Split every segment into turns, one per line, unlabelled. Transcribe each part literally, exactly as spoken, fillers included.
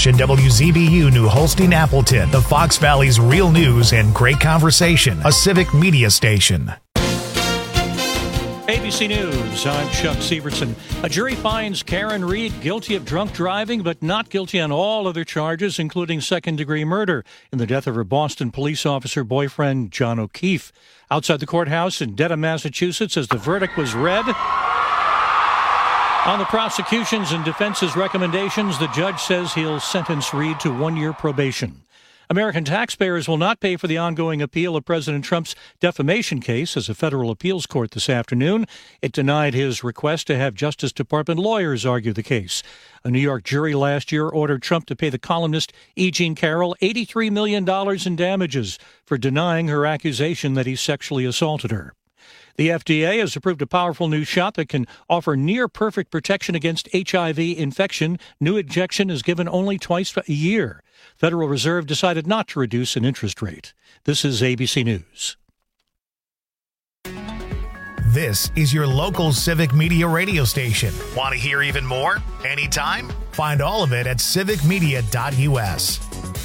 and W Z B U New Holstein Appleton, the Fox Valley's real news and great conversation, a civic media station.
A B C News, I'm Chuck Severson. A jury finds Karen Reed guilty of drunk driving, but not guilty on all other charges, including second-degree murder in the death of her Boston police officer boyfriend, John O'Keefe. Outside the courthouse in Dedham, Massachusetts, as the verdict was read, on the prosecution's and defense's recommendations, the judge says he'll sentence Reed to one-year probation. American taxpayers will not pay for the ongoing appeal of President Trump's defamation case as a federal appeals court this afternoon. It denied his request to have Justice Department lawyers argue the case. A New York jury last year ordered Trump to pay the columnist E. Jean Carroll eighty-three million dollars in damages for denying her accusation that he sexually assaulted her. The F D A has approved a powerful new shot that can offer near-perfect protection against H I V infection. New injection is given only twice a year. Federal Reserve decided not to reduce an interest rate. This is A B C News.
This is your local civic media radio station. Want to hear even more? Anytime? Find all of it at civic media dot U S.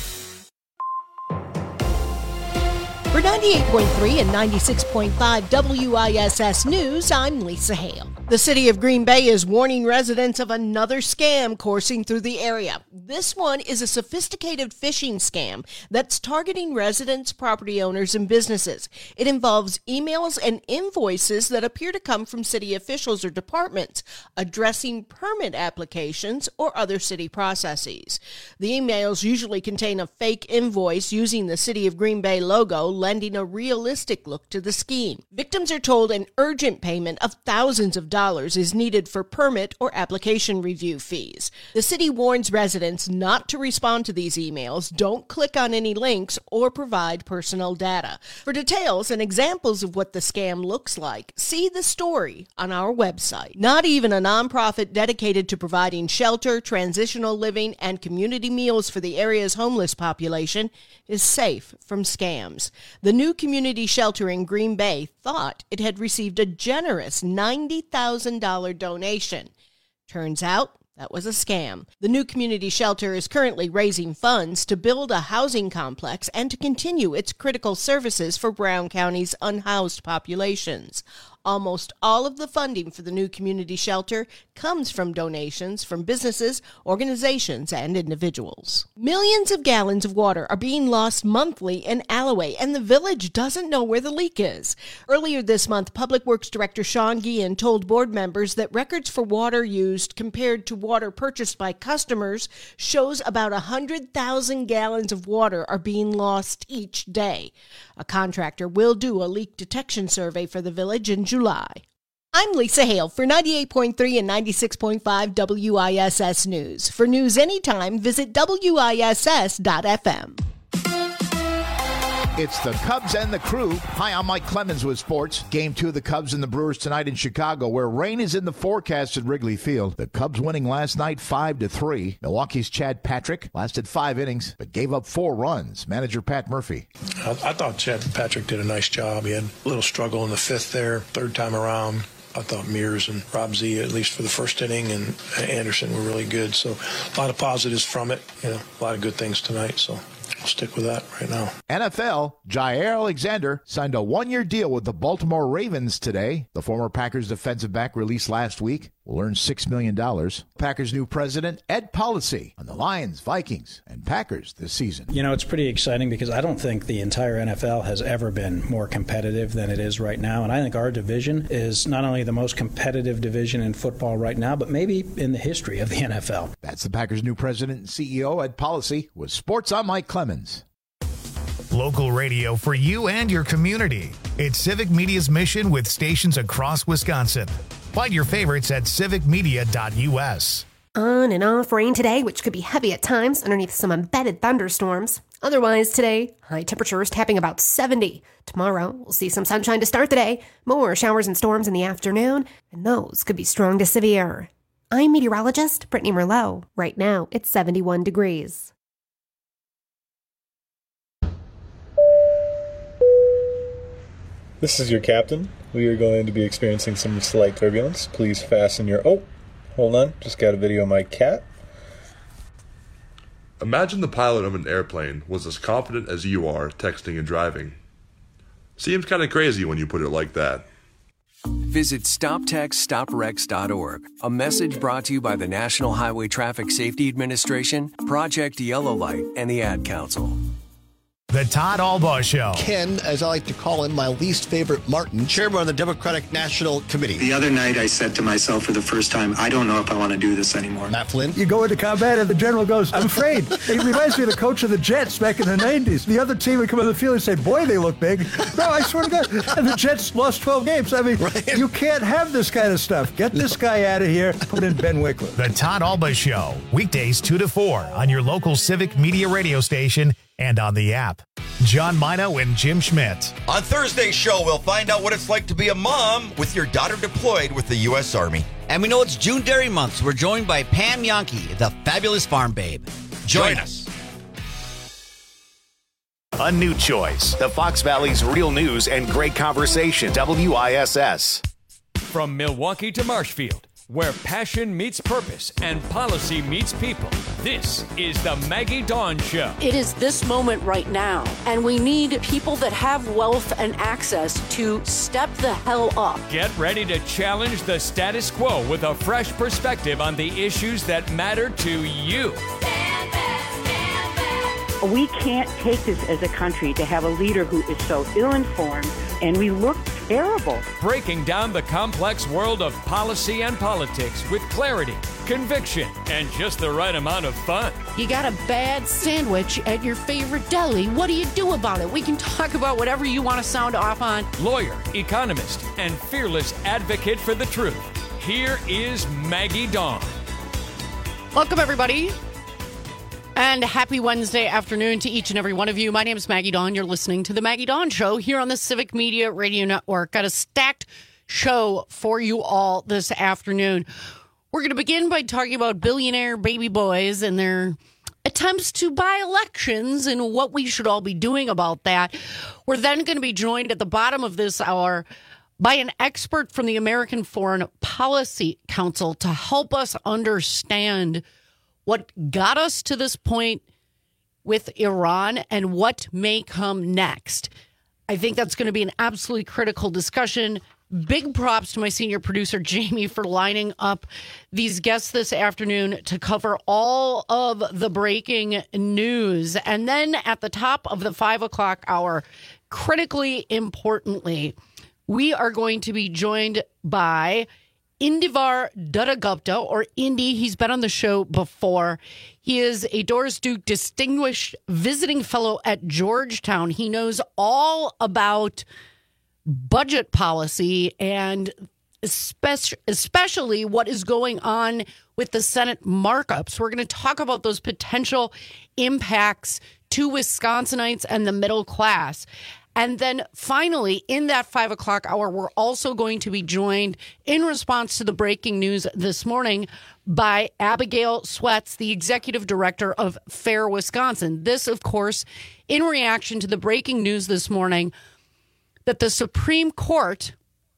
For ninety-eight point three and ninety-six point five W I S S News, I'm Lisa Hale. The city of Green Bay is warning residents of another scam coursing through the area. This one is a sophisticated phishing scam that's targeting residents, property owners, and businesses. It involves emails and invoices that appear to come from city officials or departments addressing permit applications or other city processes. The emails usually contain a fake invoice using the City of Green Bay logo, lending a realistic look to the scheme. Victims are told an urgent payment of thousands of dollars is needed for permit or application review fees. The city warns residents not to respond to these emails, don't click on any links, or provide personal data. For details and examples of what the scam looks like, see the story on our website. Not even a nonprofit dedicated to providing shelter, transitional living, and community meals for the area's homeless population is safe from scams. The new community shelter in Green Bay thought it had received a generous ninety thousand dollars donation. Turns out that was a scam. The new community shelter is currently raising funds to build a housing complex and to continue its critical services for Brown County's unhoused populations. Almost all of the funding for the new community shelter comes from donations from businesses, organizations, and individuals. Millions of gallons of water are being lost monthly in Alloway, and the village doesn't know where the leak is. Earlier this month, Public Works Director Sean Guillen told board members that records for water used compared to water purchased by customers shows about one hundred thousand gallons of water are being lost each day. A contractor will do a leak detection survey for the village in July. I'm Lisa Hale for ninety-eight point three and ninety-six point five W I S S News. For news anytime, visit W I S S dot F M.
It's the Cubs and the Crew. Hi, I'm Mike Clemens with sports. Game two of the Cubs and the Brewers tonight in Chicago, where rain is in the forecast at Wrigley Field. The Cubs winning last night five to three. Milwaukee's Chad Patrick lasted five innings, but gave up four runs. Manager Pat Murphy.
I, I thought Chad Patrick did a nice job. He had a little struggle in the fifth there, third time around. I thought Mears and Rob Z, at least for the first inning, and Anderson were really good. So a lot of positives from it. You know, a lot of good things tonight. So I'll stick with that right now.
N F L, Jair Alexander signed a one-year deal with the Baltimore Ravens today. The former Packers defensive back released last week will earn six million dollars. Packers' new president, Ed Policy, on the Lions, Vikings, and Packers this season.
You know, it's pretty exciting because I don't think the entire N F L has ever been more competitive than it is right now. And I think our division is not only the most competitive division in football right now, but maybe in the history of the N F L.
That's the Packers' new president and C E O, Ed Policy, with Sports. I'm Mike Clemens.
Local radio for you and your community. It's Civic Media's mission with stations across Wisconsin. Find your favorites at civic media dot U S.
On and off rain today, which could be heavy at times underneath some embedded thunderstorms. Otherwise today, high temperatures tapping about seventy. Tomorrow, we'll see some sunshine to start the day, more showers and storms in the afternoon, and those could be strong to severe. I'm meteorologist Brittany Merlot. Right now, it's seventy-one degrees.
This is your captain. We are going to be experiencing some slight turbulence. Please fasten your... Oh, hold on. Just got a video of my cat.
Imagine the pilot of an airplane was as confident as you are texting and driving. Seems kind of crazy when you put it like that.
Visit stop text stop wrecks dot org. A message brought to you by the National Highway Traffic Safety Administration, Project Yellow Light, and the Ad Council.
The Todd Albaugh Show.
Ken, as I like to call him, my least favorite Martin, chairman of the Democratic National Committee.
The other night I said to myself for the first time, I don't know if I want to do this anymore.
Matt Flynn.
You go into combat and the general goes, I'm afraid. It reminds me of the coach of the Jets back in the nineties. The other team would come on the field and say, boy, they look big. No, I swear to God. And the Jets lost twelve games. I mean, right. You can't have this kind of stuff. Get this guy out of here. Put in Ben Wickler.
The Todd Albaugh Show. Weekdays two to four on your local Civic Media radio station and on the app. John Mino and Jim Schmidt.
On Thursday's show, we'll find out what it's like to be a mom with your daughter deployed with the U S Army.
And we know it's June Dairy Month, so we're joined by Pam Yonke, the fabulous farm babe. Join, Join us.
A new choice. The Fox Valley's real news and great conversation. W I S S.
From Milwaukee to Marshfield, where passion meets purpose and policy meets people. This is the Maggie Dawn Show.
It is this moment right now, and we need people that have wealth and access to step the hell up.
Get ready to challenge the status quo with a fresh perspective on the issues that matter to you.
Stand back, stand back.
We can't take this as a country to have a leader who is so ill-informed, and we look terrible.
Breaking down the complex world of policy and politics with clarity, conviction, and just the right amount of fun.
You got a bad sandwich at your favorite deli. What do you do about it? We can talk about whatever you want to sound off on.
Lawyer, economist, and fearless advocate for the truth. Here is Maggie Dawn.
Welcome, everybody. And happy Wednesday afternoon to each and every one of you. My name is Maggie Dawn. You're listening to The Maggie Dawn Show here on the Civic Media Radio Network. Got a stacked show for you all this afternoon. We're going to begin by talking about billionaire baby boys and their attempts to buy elections and what we should all be doing about that. We're then going to be joined at the bottom of this hour by an expert from the American Foreign Policy Council to help us understand what got us to this point with Iran and what may come next. I think that's going to be an absolutely critical discussion. Big props to my senior producer, Jamie, for lining up these guests this afternoon to cover all of the breaking news. And then at the top of the five o'clock hour, critically importantly, we are going to be joined by Indivar Duttagupta, or Indy. He's been on the show before. He is a Doris Duke Distinguished Visiting Fellow at Georgetown. He knows all about budget policy and especially what is going on with the Senate markups. We're going to talk about those potential impacts to Wisconsinites and the middle class. And then finally, in that five o'clock hour, we're also going to be joined in response to the breaking news this morning by Abigail Sweats, the executive director of FAIR Wisconsin. This, of course, in reaction to the breaking news this morning that the Supreme Court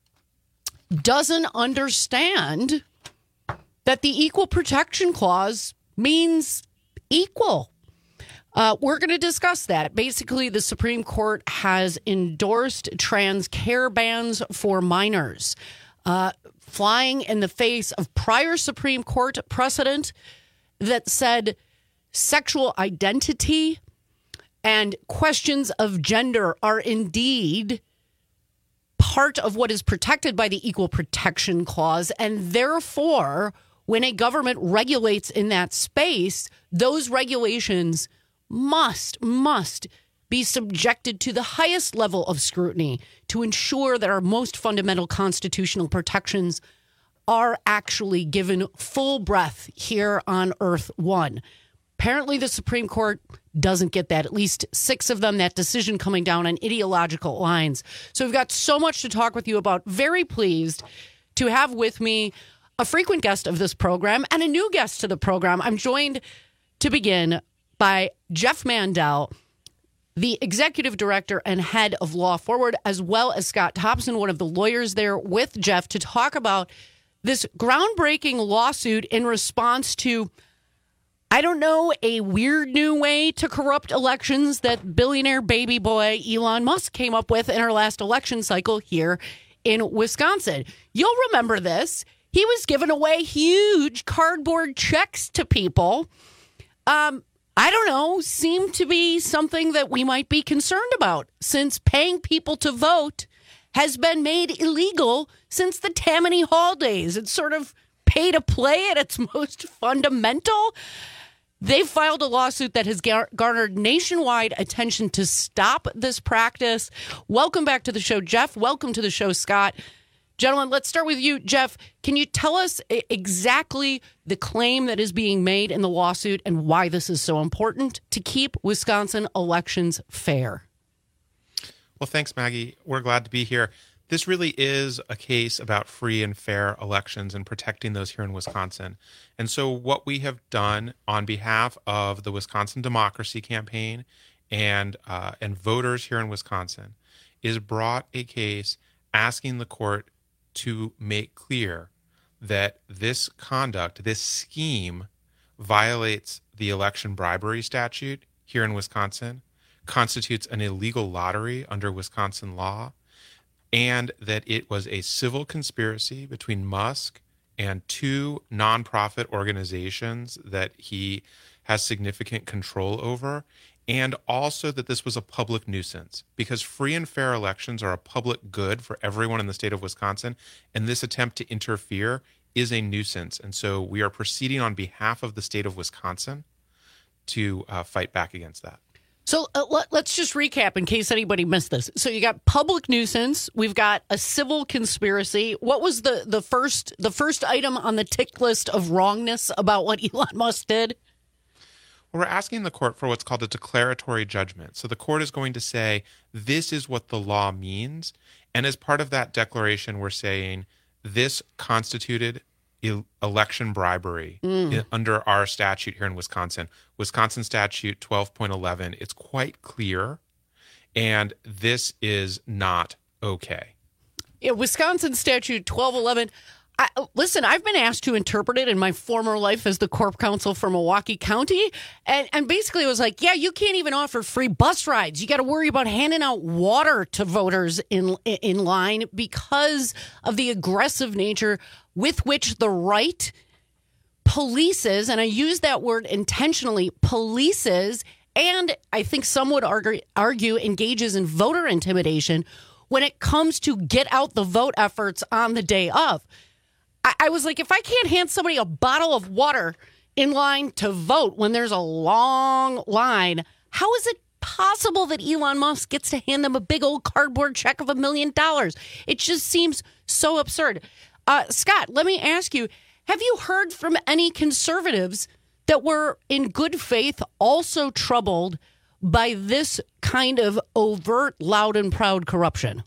doesn't understand that the Equal Protection Clause means equal. Uh, we're going to discuss that. Basically, the Supreme Court has endorsed trans care bans for minors, uh, flying in the face of prior Supreme Court precedent that said sexual identity and questions of gender are indeed part of what is protected by the Equal Protection Clause, and therefore, when a government regulates in that space, those regulations must, must be subjected to the highest level of scrutiny to ensure that our most fundamental constitutional protections are actually given full breath here on Earth One. Apparently, the Supreme Court doesn't get that. At least six of them, that decision coming down on ideological lines. So we've got so much to talk with you about. Very pleased to have with me a frequent guest of this program and a new guest to the program. I'm joined to begin by Jeff Mandel, the executive director and head of Law Forward, as well as Scott Thompson, one of the lawyers there with Jeff, to talk about this groundbreaking lawsuit in response to I don't know, a weird new way to corrupt elections that billionaire baby boy Elon Musk came up with in our last election cycle here in Wisconsin. You'll remember this. He was giving away huge cardboard checks to people. Um, I don't know, seemed to be something that we might be concerned about, since paying people to vote has been made illegal since the Tammany Hall days. It's sort of pay to play at its most fundamental. They filed a lawsuit that has gar- garnered nationwide attention to stop this practice. Welcome back to the show, Jeff. Welcome to the show, Scott. Gentlemen, let's start with you. Jeff, can you tell us exactly the claim that is being made in the lawsuit and why this is so important to keep Wisconsin elections fair?
Well, thanks, Maggie. We're glad to be here. This really is a case about free and fair elections and protecting those here in Wisconsin. And so what we have done on behalf of the Wisconsin Democracy Campaign and uh, and voters here in Wisconsin is brought a case asking the court to make clear that this conduct, this scheme, violates the election bribery statute here in Wisconsin, constitutes an illegal lottery under Wisconsin law, and that it was a civil conspiracy between Musk and two nonprofit organizations that he has significant control over, and also that this was a public nuisance, because free and fair elections are a public good for everyone in the state of Wisconsin, and this attempt to interfere is a nuisance. And so we are proceeding on behalf of the state of Wisconsin to uh, fight back against that.
So uh, let, let's just recap in case anybody missed this. So you got public nuisance, we've got a civil conspiracy. What was the, the first the first item on the tick list of wrongness about what Elon Musk did?
Well, we're asking the court for what's called a declaratory judgment. So the court is going to say, this is what the law means. And as part of that declaration, we're saying this constituted election bribery mm. under our statute here in Wisconsin. Wisconsin statute twelve point eleven. It's quite clear, and this is not okay.
Yeah, Wisconsin statute twelve eleven. I, listen, I've been asked to interpret it in my former life as the Corp Counsel for Milwaukee County, and, and basically it was like, yeah, you can't even offer free bus rides. You got to worry about handing out water to voters in in line because of the aggressive nature with which the right polices, and I use that word intentionally, polices, and I think some would argue, argue engages in voter intimidation when it comes to get out the vote efforts on the day of. I, I was like, if I can't hand somebody a bottle of water in line to vote when there's a long line, how is it possible that Elon Musk gets to hand them a big old cardboard check of a million dollars? It just seems so absurd. Uh, Scott, let me ask you, have you heard from any conservatives that were in good faith also troubled by this kind of overt, loud and proud corruption?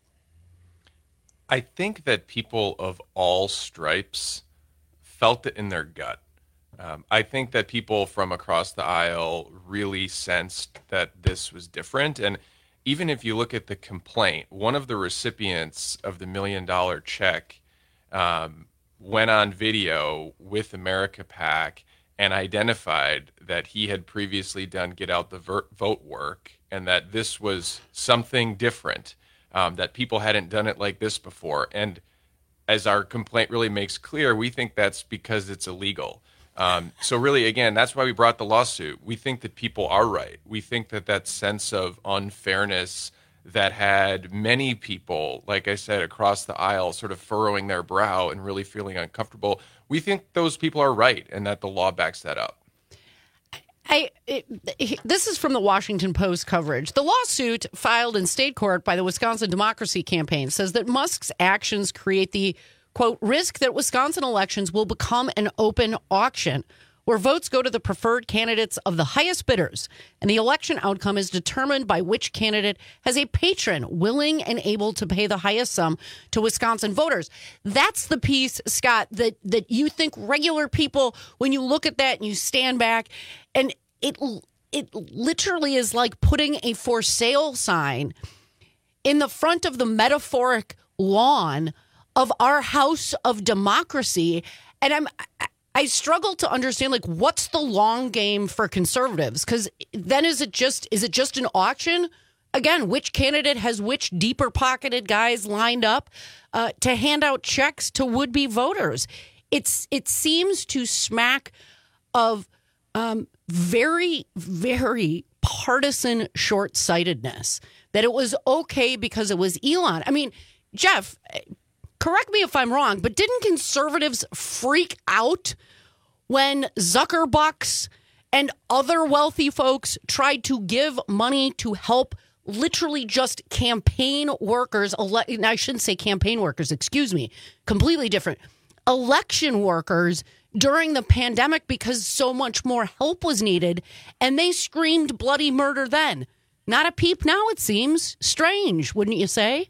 I think that people of all stripes felt it in their gut. Um, I think that people from across the aisle really sensed that this was different. And even if you look at the complaint, one of the recipients of the million dollar check um, went on video with America PAC and identified that he had previously done get out the ver- vote work and that this was something different, um, that people hadn't done it like this before. And as our complaint really makes clear, we think that's because it's illegal. Um, so really, again, that's why we brought the lawsuit. We think that people are right. We think that that sense of unfairness that had many people, like I said, across the aisle sort of furrowing their brow and really feeling uncomfortable, we think those people are right and that the law backs that up.
I, it, this is from the Washington Post coverage. The lawsuit filed in state court by the Wisconsin Democracy Campaign says that Musk's actions create the, quote, risk that Wisconsin elections will become an open auction where votes go to the preferred candidates of the highest bidders, and the election outcome is determined by which candidate has a patron willing and able to pay the highest sum to Wisconsin voters. That's the piece, Scott, that, that you think regular people, when you look at that and you stand back, and it it literally is like putting a for sale sign in the front of the metaphoric lawn of our house of democracy. And I'm I struggle to understand, like, what's the long game for conservatives? Because then is it just is it just an auction? Again, which candidate has which deeper pocketed guys lined up uh, to hand out checks to would-be voters? It's it seems to smack of um, very, very partisan short-sightedness. That it was okay because it was Elon. I mean, Jeff, correct me if I'm wrong, but didn't conservatives freak out when Zuckerbucks and other wealthy folks tried to give money to help literally just campaign workers? Ele- I shouldn't say campaign workers, excuse me, completely different. Election workers during the pandemic because so much more help was needed, and they screamed bloody murder then. Not a peep now, it seems. Strange, wouldn't you say?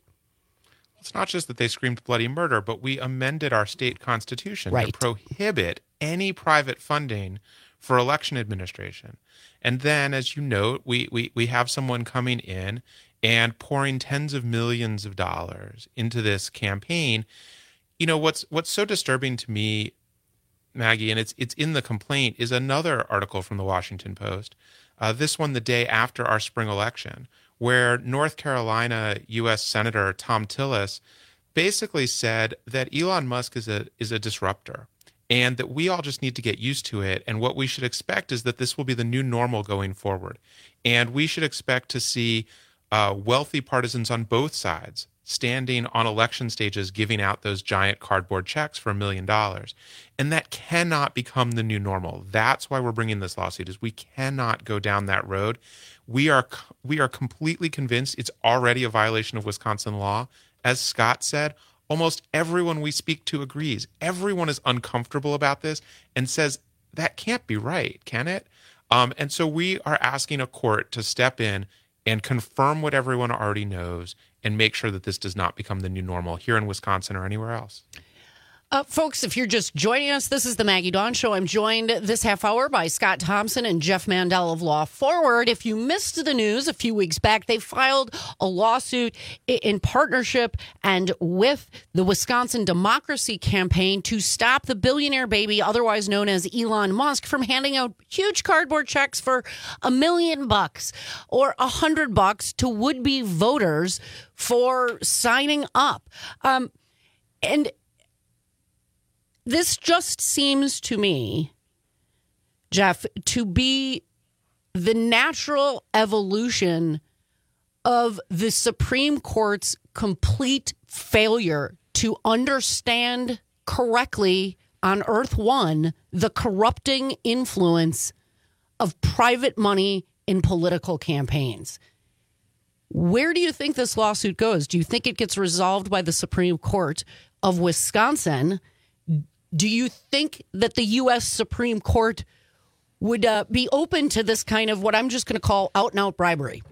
It's not just that they screamed bloody murder, but we amended our state constitution
right.
to prohibit any private funding for election administration. And then, as you note, we, we, we have someone coming in and pouring tens of millions of dollars into this campaign. You know, what's what's so disturbing to me, Maggie, and it's it's in the complaint, is another article from the Washington Post, uh, this one the day after our spring election, where North Carolina U S Senator Thom Tillis basically said that Elon Musk is a is a disruptor and that we all just need to get used to it. And what we should expect is that this will be the new normal going forward. And we should expect to see uh, wealthy partisans on both sides standing on election stages giving out those giant cardboard checks for a million dollars. And that cannot become the new normal. That's why we're bringing this lawsuit, is we cannot go down that road. We are we are completely convinced it's already a violation of Wisconsin law. As Scott said, almost everyone we speak to agrees. Everyone is uncomfortable about this and says that can't be right, can it? Um, and so we are asking a court to step in and confirm what everyone already knows and make sure that this does not become the new normal here in Wisconsin or anywhere else.
Uh, folks, if you're just joining us, this is the Maggie Dawn Show. I'm joined this half hour by Scott Thompson and Jeff Mandel of Law Forward. If you missed the news a few weeks back, they filed a lawsuit in partnership and with the Wisconsin Democracy Campaign to stop the billionaire baby, otherwise known as Elon Musk, from handing out huge cardboard checks for a million bucks or a hundred bucks to would-be voters for signing up. Um, and This just seems to me, Jeff, to be the natural evolution of the Supreme Court's complete failure to understand correctly on Earth One the corrupting influence of private money in political campaigns. Where do you think this lawsuit goes? Do you think it gets resolved by the Supreme Court of Wisconsin? Do you think that the U S Supreme Court would uh, be open to this kind of what I'm just going to call out-and-out bribery?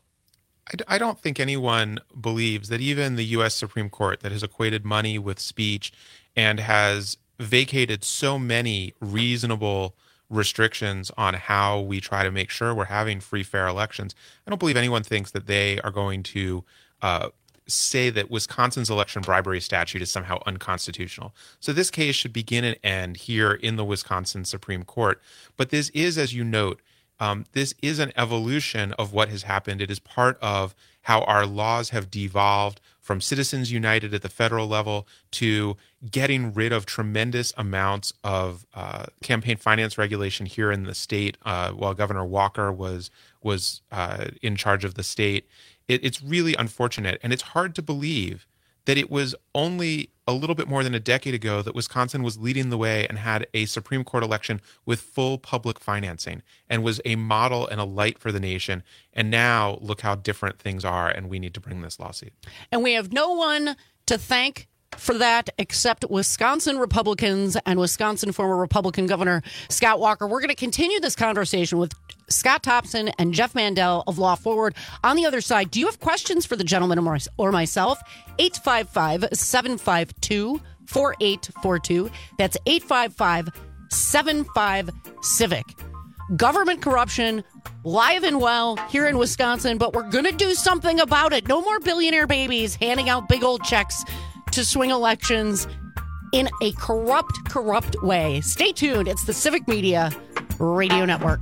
I don't think anyone believes that even the U S Supreme Court, that has equated money with speech and has vacated so many reasonable restrictions on how we try to make sure we're having free, fair elections, I don't believe anyone thinks that they are going to uh, say that Wisconsin's election bribery statute is somehow unconstitutional. So this case should begin and end here in the Wisconsin Supreme Court. But this is, as you note, um, this is an evolution of what has happened. It is part of how our laws have devolved from Citizens United at the federal level to getting rid of tremendous amounts of uh, campaign finance regulation here in the state uh, while Governor Walker was was uh, in charge of the state. It, it's really unfortunate, and it's hard to believe that it was only a little bit more than a decade ago that Wisconsin was leading the way and had a Supreme Court election with full public financing and was a model and a light for the nation. And now look how different things are, and we need to bring this lawsuit.
And we have no one to thank for that except Wisconsin Republicans and Wisconsin former Republican Governor Scott Walker. We're going to continue this conversation with Scott Thompson and Jeff Mandel of Law Forward. On the other side, do you have questions for the gentleman or myself? eight five five, seven five two, four eight four two. That's eight five five, seven five, civic. Government corruption, live and well here in Wisconsin, but we're going to do something about it. No more billionaire babies handing out big old checks to swing elections. in a corrupt, corrupt way. Stay tuned. It's the Civic Media Radio Network.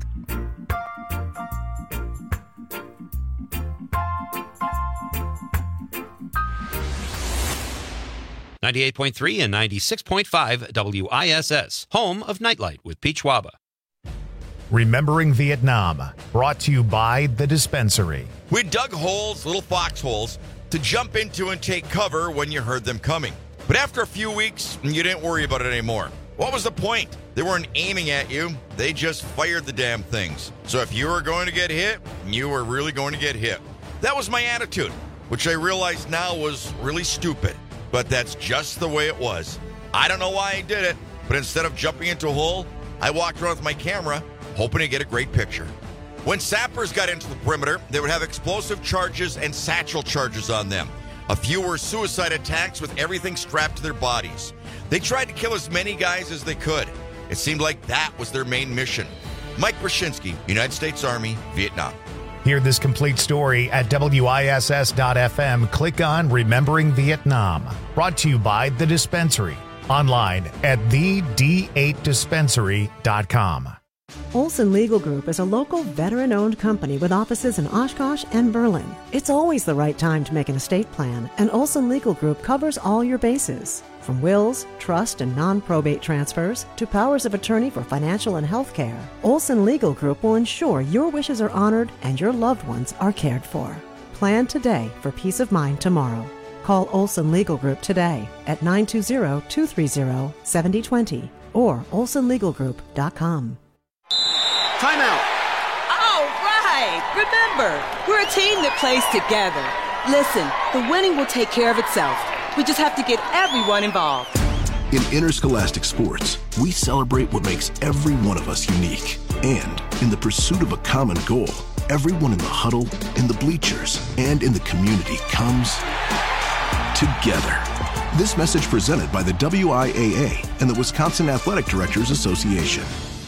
ninety-eight point three and ninety-six point five W I S S, home of Nightlight with Peach Waba.
Remembering Vietnam, brought to you by The Dispensary.
We dug holes, little foxholes, to jump into and take cover when you heard them coming. But after a few weeks, you didn't worry about it anymore. What was the point? They weren't aiming at you. They just fired the damn things. So if you were going to get hit, you were really going to get hit. That was my attitude, which I realize now was really stupid. But that's just the way it was. I don't know why I did it, but instead of jumping into a hole, I walked around with my camera, hoping to get a great picture. When sappers got into the perimeter, they would have explosive charges and satchel charges on them. A few were suicide attacks with everything strapped to their bodies. They tried to kill as many guys as they could. It seemed like that was their main mission. Mike Brzezinski, United States Army, Vietnam.
Hear this complete story at W I S S dot F M. Click on Remembering Vietnam. Brought to you by The Dispensary. Online at the D eight dispensary dot com.
Olson Legal Group is a local veteran-owned company with offices in Oshkosh and Berlin. It's always the right time to make an estate plan, and Olson Legal Group covers all your bases. From wills, trust, and non-probate transfers to powers of attorney for financial and health care, Olson Legal Group will ensure your wishes are honored and your loved ones are cared for. Plan today for peace of mind tomorrow. Call Olson Legal Group today at nine two zero, two three zero, seven zero two zero or olson legal group dot com.
Timeout. All right. Remember, we're a team that plays together. Listen, the winning will take care of itself. We just have to get everyone involved.
In interscholastic sports, we celebrate what makes every one of us unique. And in the pursuit of a common goal, everyone in the huddle, in the bleachers, and in the community comes together. This message presented by the W I A A and the Wisconsin Athletic Directors Association.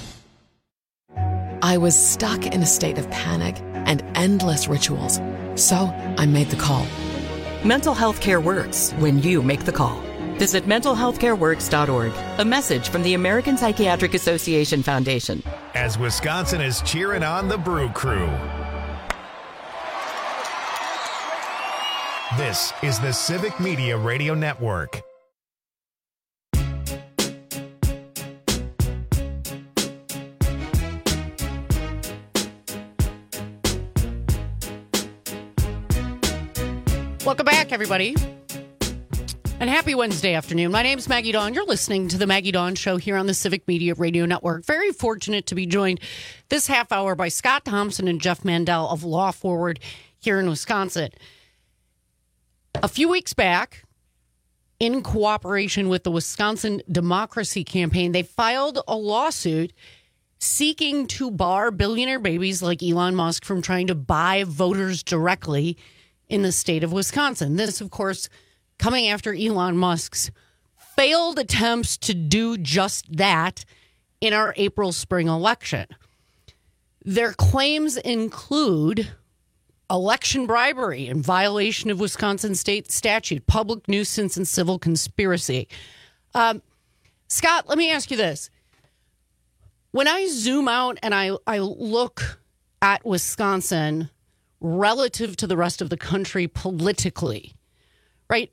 I was stuck in a state of panic and endless rituals. So I made the call.
Mental health care works when you make the call. Visit mental health care works dot org. A message from the American Psychiatric Association Foundation.
As Wisconsin is cheering on the Brew Crew. This is the Civic Media Radio Network.
Welcome back, everybody. And happy Wednesday afternoon. My name's Maggie Dawn. You're listening to the Maggie Dawn Show here on the Civic Media Radio Network. Very fortunate to be joined this half hour by Scott Thompson and Jeff Mandel of Law Forward here in Wisconsin. A few weeks back, in cooperation with the Wisconsin Democracy Campaign, they filed a lawsuit seeking to bar billionaire babies like Elon Musk from trying to buy voters directly in the state of Wisconsin. This, of course, coming after Elon Musk's failed attempts to do just that in our April spring election. Their claims include election bribery in violation of Wisconsin state statute, public nuisance, and civil conspiracy. Um, Scott, let me ask you this. When I zoom out and I, I look at Wisconsin relative to the rest of the country politically, right?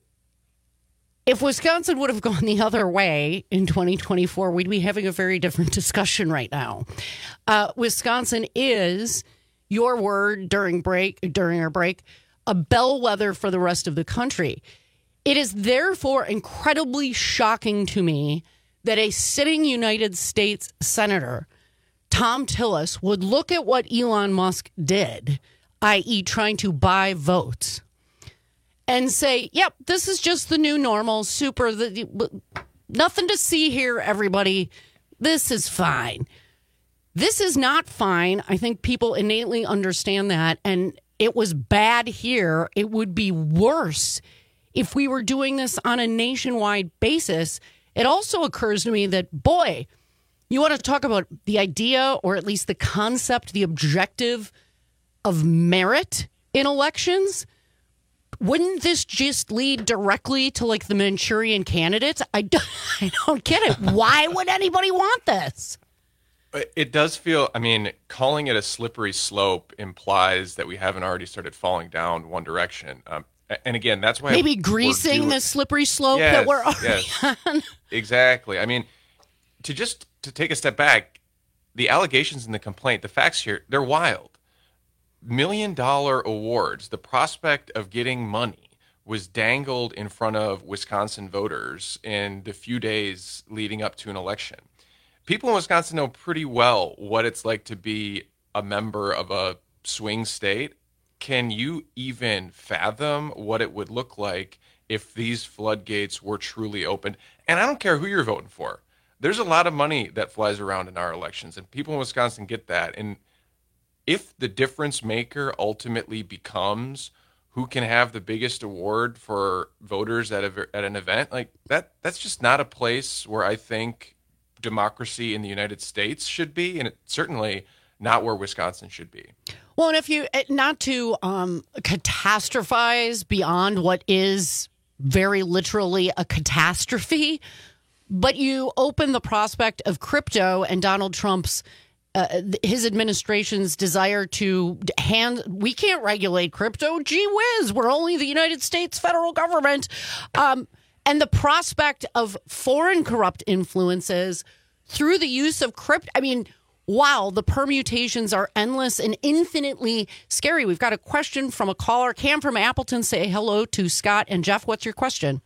If Wisconsin would have gone the other way in twenty twenty-four, we'd be having a very different discussion right now. Uh, Wisconsin is, your word during break during our break, a bellwether for the rest of the country. It is therefore incredibly shocking to me that a sitting United States Senator, Thom Tillis, would look at what Elon Musk did, that is trying to buy votes, and say, yep, this is just the new normal, super, the, nothing to see here, everybody. This is fine. This is not fine. I think people innately understand that, and it was bad here. It would be worse if we were doing this on a nationwide basis. It also occurs to me that, boy, you want to talk about the idea, or at least the concept, the objective of merit in elections? wouldn't this just lead directly to like the Manchurian candidates? I don't, I don't get it. Why would anybody want this?
It does feel, I mean, calling it a slippery slope implies that we haven't already started falling down one direction. Um, and again, that's why
maybe greasing
doing,
the slippery slope
yes,
that we're already
yes,
on.
Exactly. I mean, to just to take a step back, the allegations in the complaint, the facts here, they're wild. Million dollar awards, the prospect of getting money was dangled in front of Wisconsin voters in the few days leading up to an election. People in Wisconsin know pretty well what it's like to be a member of a swing state. Can you even fathom what it would look like if these floodgates were truly opened? And I don't care who you're voting for. There's a lot of money that flies around in our elections, and people in Wisconsin get that. And if the difference maker ultimately becomes who can have the biggest award for voters at a, at an event, like that, that's just not a place where I think democracy in the United States should be, and it's certainly not where Wisconsin should be.
Well, and if you, not to um, catastrophize beyond what is very literally a catastrophe, but you open the prospect of crypto and Donald Trump's, uh, his administration's desire to hand, we can't regulate crypto. Gee whiz, we're only the United States federal government. Um, and the prospect of foreign corrupt influences through the use of crypto. I mean, wow, the permutations are endless and infinitely scary. We've got a question from a caller. Cam from Appleton. Say hello to Scott and Jeff. What's your question?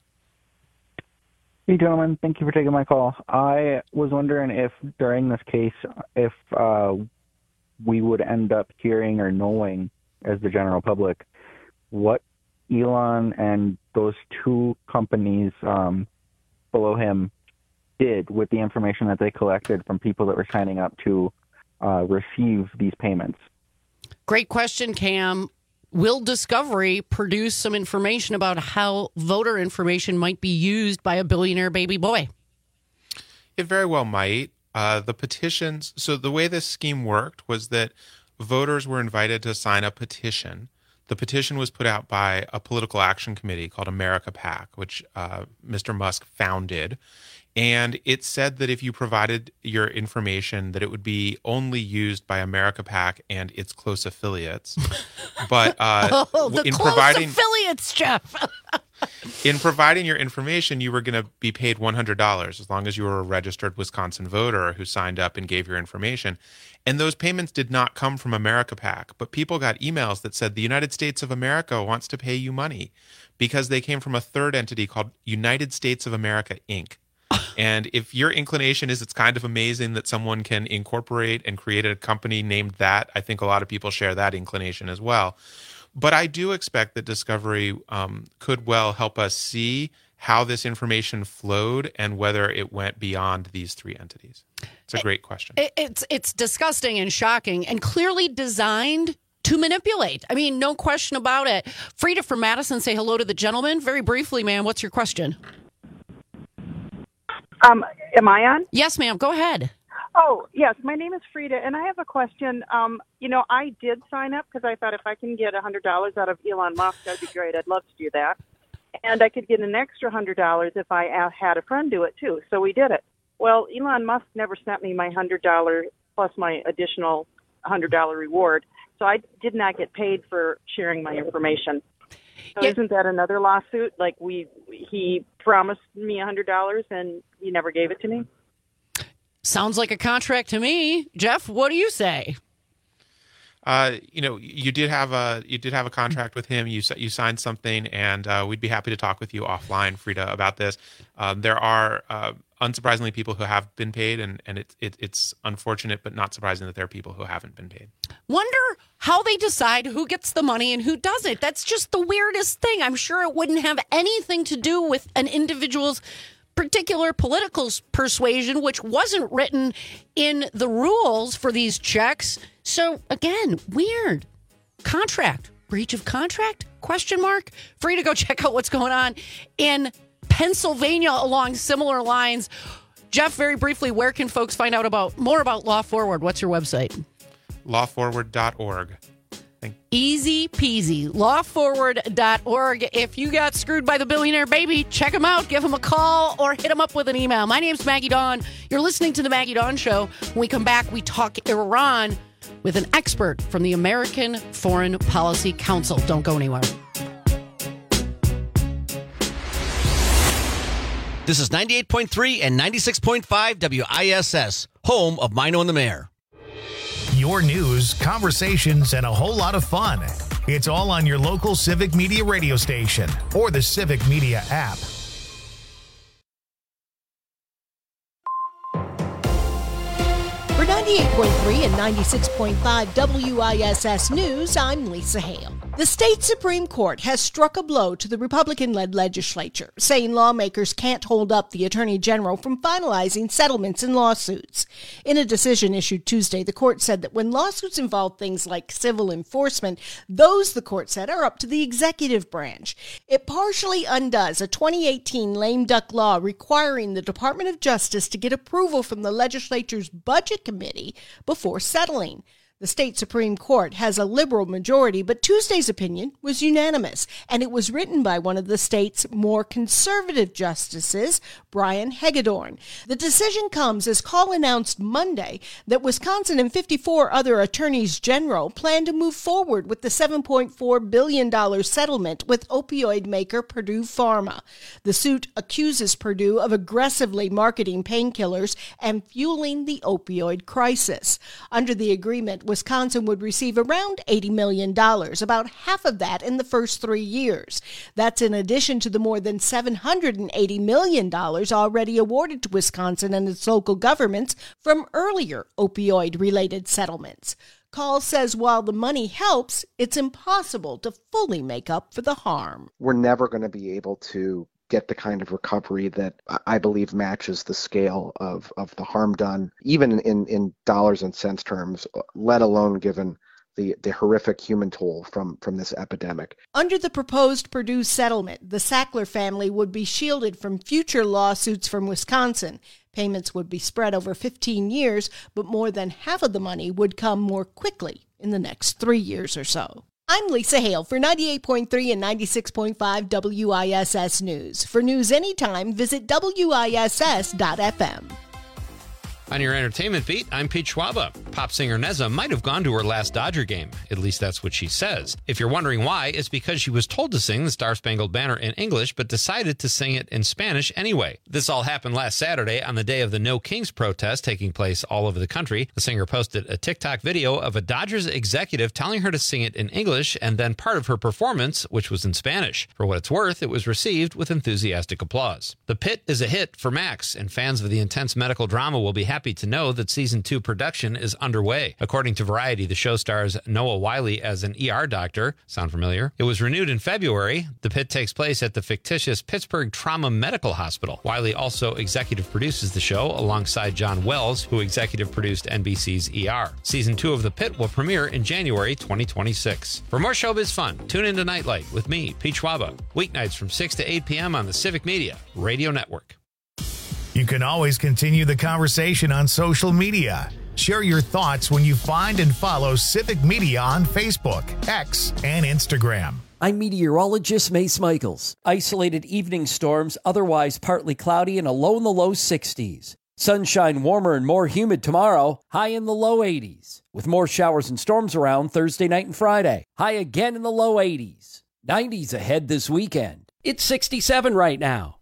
Hey, gentlemen. Thank you for taking my call. I was wondering if during this case, if uh, we would end up hearing or knowing as the general public what Elon and those two companies um, below him did with the information that they collected from people that were signing up to uh, receive these payments.
Great question, Cam. Will Discovery produce some information about how voter information might be used by a billionaire baby boy?
It very well might. Uh, the petitions, so the way this scheme worked was that voters were invited to sign a petition. The petition was put out by a political action committee called America PAC, which uh, Mister Musk founded. And it said that if you provided your information, that it would be only used by America PAC and its close affiliates. But uh,
oh, the
in
close
providing
affiliates, Jeff.
in providing your information, you were going to be paid one hundred dollars as long as you were a registered Wisconsin voter who signed up and gave your information. And those payments did not come from America PAC, but people got emails that said the United States of America wants to pay you money because they came from a third entity called United States of America, Incorporated. And if your inclination is it's kind of amazing that someone can incorporate and create a company named that, I think a lot of people share that inclination as well. But I do expect that Discovery um, could well help us see how this information flowed and whether it went beyond these three entities. It's a great question.
It, it's it's disgusting and shocking and clearly designed to manipulate. I mean, no question about it. Frida from Madison, say hello to the gentleman. Very briefly, ma'am, what's your question?
Um, am I on?
Yes, ma'am. Go ahead.
Oh, yes. My name is Frida, and I have a question. Um, you know, I did sign up because I thought if I can get one hundred dollars out of Elon Musk, that'd be great. I'd love to do that. And I could get an extra one hundred dollars if I had a friend do it, too. So we did it. Well, Elon Musk never sent me my one hundred dollars plus my additional one hundred dollars reward. So I did not get paid for sharing my information. So isn't that another lawsuit? Like we, he promised me one hundred dollars and he never gave it to me?
Sounds like a contract to me. Jeff, what do you say?
Uh, you know, you did have a you did have a contract with him. You you signed something, and uh, we'd be happy to talk with you offline, Frida, about this. Um, there are uh, unsurprisingly people who have been paid, and and it's it, it's unfortunate, but not surprising that there are people who haven't been paid.
Wonder how they decide who gets the money and who doesn't. That's just the weirdest thing. I'm sure it wouldn't have anything to do with an individual's particular political persuasion, which wasn't written in the rules for these checks. So again, weird. Contract, breach of contract, question mark. Free to go check out what's going on in Pennsylvania along similar lines. Jeff, very briefly, where can folks find out about more about Law Forward? What's your website?
law forward dot org. Thank
Easy peasy. law forward dot org. If you got screwed by the billionaire baby, check him out. Give him a call or hit him up with an email. My name's Maggie Dawn. You're listening to The Maggie Dawn Show. When we come back, we talk Iran with an expert from the American Foreign Policy Council. Don't go anywhere.
This is ninety-eight point three and ninety-six point five W I S S, home of Mino and the Mayor.
Your news, conversations, and a whole lot of fun. It's all on your local Civic Media radio station or the Civic Media app.
For ninety-eight point three and ninety-six point five W I S S News, I'm Lisa Hale. The state Supreme Court has struck a blow to the Republican-led legislature, saying lawmakers can't hold up the Attorney General from finalizing settlements in lawsuits. In a decision issued Tuesday, the court said that when lawsuits involve things like civil enforcement, those, the court said, are up to the executive branch. It partially undoes a twenty eighteen lame duck law requiring the Department of Justice to get approval from the legislature's Budget Committee before settling. The state Supreme Court has a liberal majority, but Tuesday's opinion was unanimous, and it was written by one of the state's more conservative justices, Brian Hagedorn. The decision comes as Call announced Monday that Wisconsin and fifty-four other attorneys general plan to move forward with the seven point four billion dollars settlement with opioid maker Purdue Pharma. The suit accuses Purdue of aggressively marketing painkillers and fueling the opioid crisis. Under the agreement, Wisconsin would receive around eighty million dollars, about half of that in the first three years. That's in addition to the more than seven hundred eighty million dollars already awarded to Wisconsin and its local governments from earlier opioid-related settlements. Call says while the money helps, it's impossible to fully make up for the harm.
We're never going to be able to get the kind of recovery that I believe matches the scale of, of the harm done, even in, in dollars and cents terms, let alone given the, the horrific human toll from, from this epidemic.
Under the proposed Purdue settlement, the Sackler family would be shielded from future lawsuits from Wisconsin. Payments would be spread over fifteen years, but more than half of the money would come more quickly in the next three years or so. I'm Lisa Hale for ninety-eight point three and ninety-six point five W I S S News. For news anytime, visit W I S S dot F M.
On your entertainment beat, I'm Pete Schwaba. Pop singer Neza might have gone to her last Dodger game. At least that's what she says. If you're wondering why, it's because she was told to sing the Star-Spangled Banner in English, but decided to sing it in Spanish anyway. This all happened last Saturday on the day of the No Kings protest taking place all over the country. The singer posted a TikTok video of a Dodgers executive telling her to sing it in English and then part of her performance, which was in Spanish. For what it's worth, it was received with enthusiastic applause. The Pit is a hit for Max, and fans of the intense medical drama will be happy to know that season two production is underway. According to Variety, the show stars Noah Wiley as an E R doctor. Sound familiar? It was renewed in February. The Pit takes place at the fictitious Pittsburgh Trauma Medical Hospital. Wiley also executive produces the show alongside John Wells, who executive produced N B C's E R. Season two of The Pit will premiere in January twenty twenty-six. For more showbiz fun, tune into Nightlight with me, Pete Schwaba, weeknights from six to eight p.m. on the Civic Media Radio Network.
You can always continue the conversation on social media. Share your thoughts when you find and follow Civic Media on Facebook, X, and Instagram.
I'm meteorologist Mace Michaels. Isolated evening storms, otherwise partly cloudy and a low in the low sixties. Sunshine warmer and more humid tomorrow, high in the low eighties. With more showers and storms around Thursday night and Friday. High again in the low eighties. nineties ahead this weekend. It's sixty-seven right now.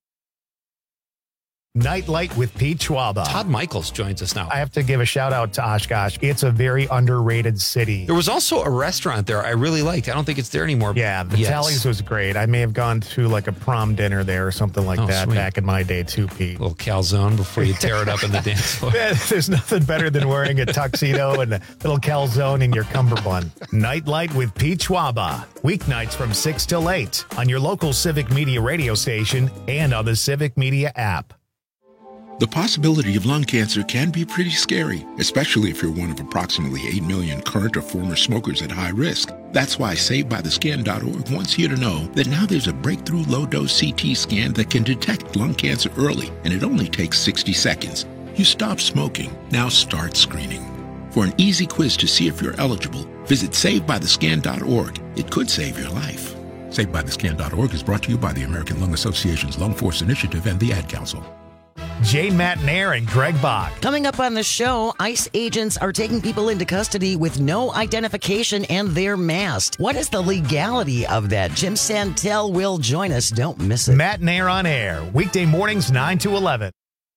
Nightlight with Pete Schwaba.
Todd Michaels joins us now.
I have to give a shout out to Oshkosh. It's a very underrated city.
There was also a restaurant there I really liked. I don't think it's there anymore.
Yeah, the
yes.
Tallies was great. I may have gone to like a prom dinner there or something like
oh,
that
sweet.
back in my day too, Pete.
A little calzone before you tear it up in the dance floor.
There's nothing better than wearing a tuxedo and a little calzone in your cummerbund. Nightlight with Pete Schwaba. Weeknights from six till eight on your local Civic Media radio station and on the Civic Media app.
The possibility of lung cancer can be pretty scary, especially if you're one of approximately eight million current or former smokers at high risk. That's why Saved By The Scan dot org wants you to know that now there's a breakthrough low-dose C T scan that can detect lung cancer early, and it only takes sixty seconds. You stop smoking. Now start screening. For an easy quiz to see if you're eligible, visit save by the scan dot org. It could save your life. save by the scan dot org is brought to you by the American Lung Association's Lung Force Initiative and the Ad Council.
Jane Matnair and Greg Bach.
Coming up on the show, ICE agents are taking people into custody with no identification and they're masked. What is the legality of that? Jim Santel will join us. Don't miss it.
Matnair on air, weekday mornings nine to eleven.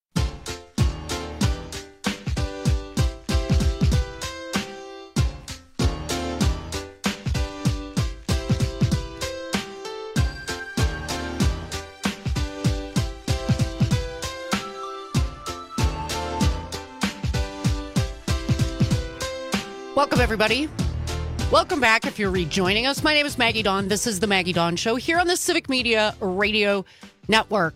Welcome, everybody. Welcome back if you're rejoining us. My name is Maggie Dawn. This is the Maggie Dawn Show here on the Civic Media Radio Network.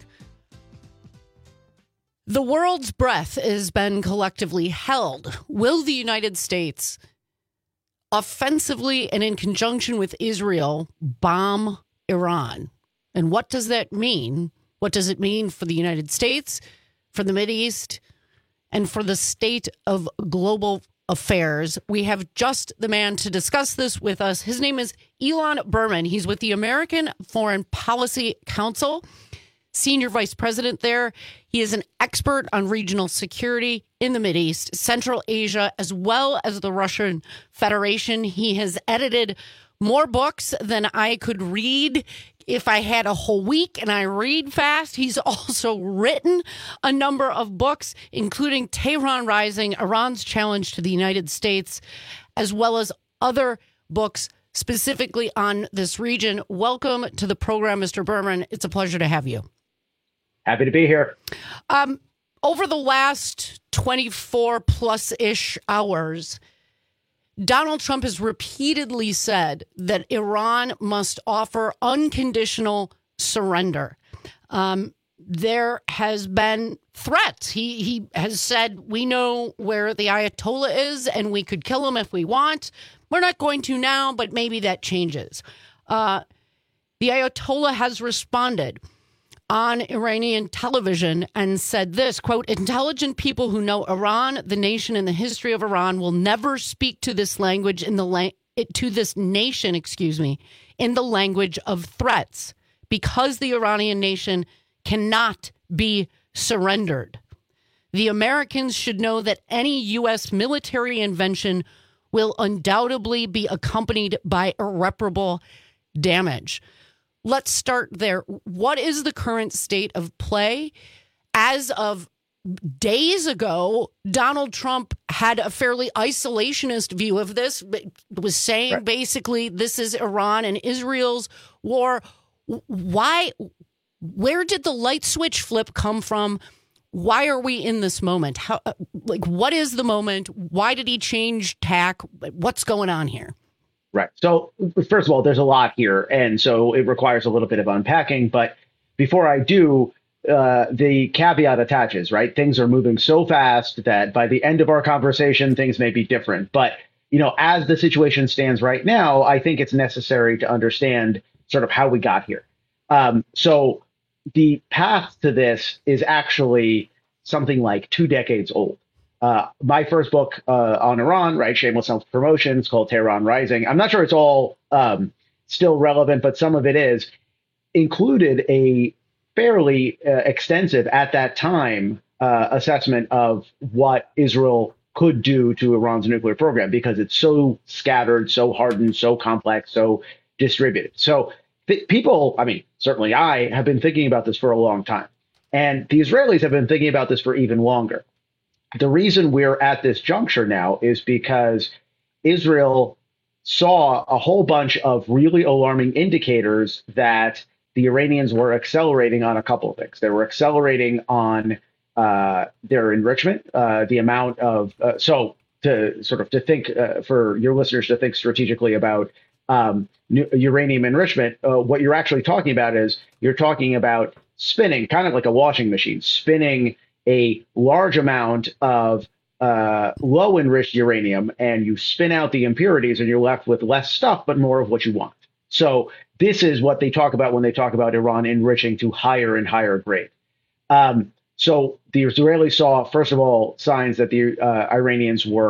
The world's breath has been collectively held. Will the United States offensively and in conjunction with Israel bomb Iran? And what does that mean? What does it mean for the United States, for the Mideast, and for the state of global affairs? We have just the man to discuss this with us. His name is Ilan Berman. He's with the American Foreign Policy Council, senior vice president there. He is an expert on regional security in the Mideast, Central Asia, as well as the Russian Federation. He has edited more books than I could read if I had a whole week and I read fast. He's also written a number of books, including Tehran Rising, Iran's Challenge to the United States, as well as other books specifically on this region. Welcome to the program, Mister Berman. It's a pleasure to have you.
Happy to be here.
Um, over the last twenty-four plus-ish hours, Donald Trump has repeatedly said that Iran must offer unconditional surrender. Um, there has been threats. He he has said, we know where the Ayatollah is and we could kill him if we want. We're not going to now, but maybe that changes. Uh, the Ayatollah has responded on Iranian television and said this, quote, intelligent people who know Iran, the nation, and the history of Iran will never speak to this language in the la- to this nation, excuse me, in the language of threats, because the Iranian nation cannot be surrendered. The Americans should know that any U S military invention will undoubtedly be accompanied by irreparable damage. Let's start there. What is the current state of play? As of days ago, Donald Trump had a fairly isolationist view of this, was saying right. basically this is Iran and Israel's war. Why? Where did the light switch flip come from? Why are we in this moment? How? Like, what is the moment? Why did he change tack? What's going on here?
Right. So, first of all, there's a lot here, and so it requires a little bit of unpacking. But before I do, uh, the caveat attaches, right? Things are moving so fast that by the end of our conversation, things may be different. But, you know, as the situation stands right now, I think it's necessary to understand sort of how we got here. Um, so the path to this is actually something like two decades old. Uh, my first book uh, on Iran, right, shameless self-promotion, it's called Tehran Rising. I'm not sure it's all um, still relevant, but some of it is, included a fairly uh, extensive, at that time, uh, assessment of what Israel could do to Iran's nuclear program, because it's so scattered, so hardened, so complex, so distributed. So th- people, I mean, certainly I have been thinking about this for a long time. And the Israelis have been thinking about this for even longer. The reason we're at this juncture now is because Israel saw a whole bunch of really alarming indicators that the Iranians were accelerating on a couple of things. They were accelerating on uh, their enrichment, uh, the amount of uh, so to sort of to think uh, for your listeners to think strategically about um, uranium enrichment. Uh, what you're actually talking about is you're talking about spinning, kind of like a washing machine, spinning a large amount of uh, low enriched uranium, and you spin out the impurities and you're left with less stuff, but more of what you want. So this is what they talk about when they talk about Iran enriching to higher and higher grade. Um, so the Israelis saw, first of all, signs that the uh, Iranians were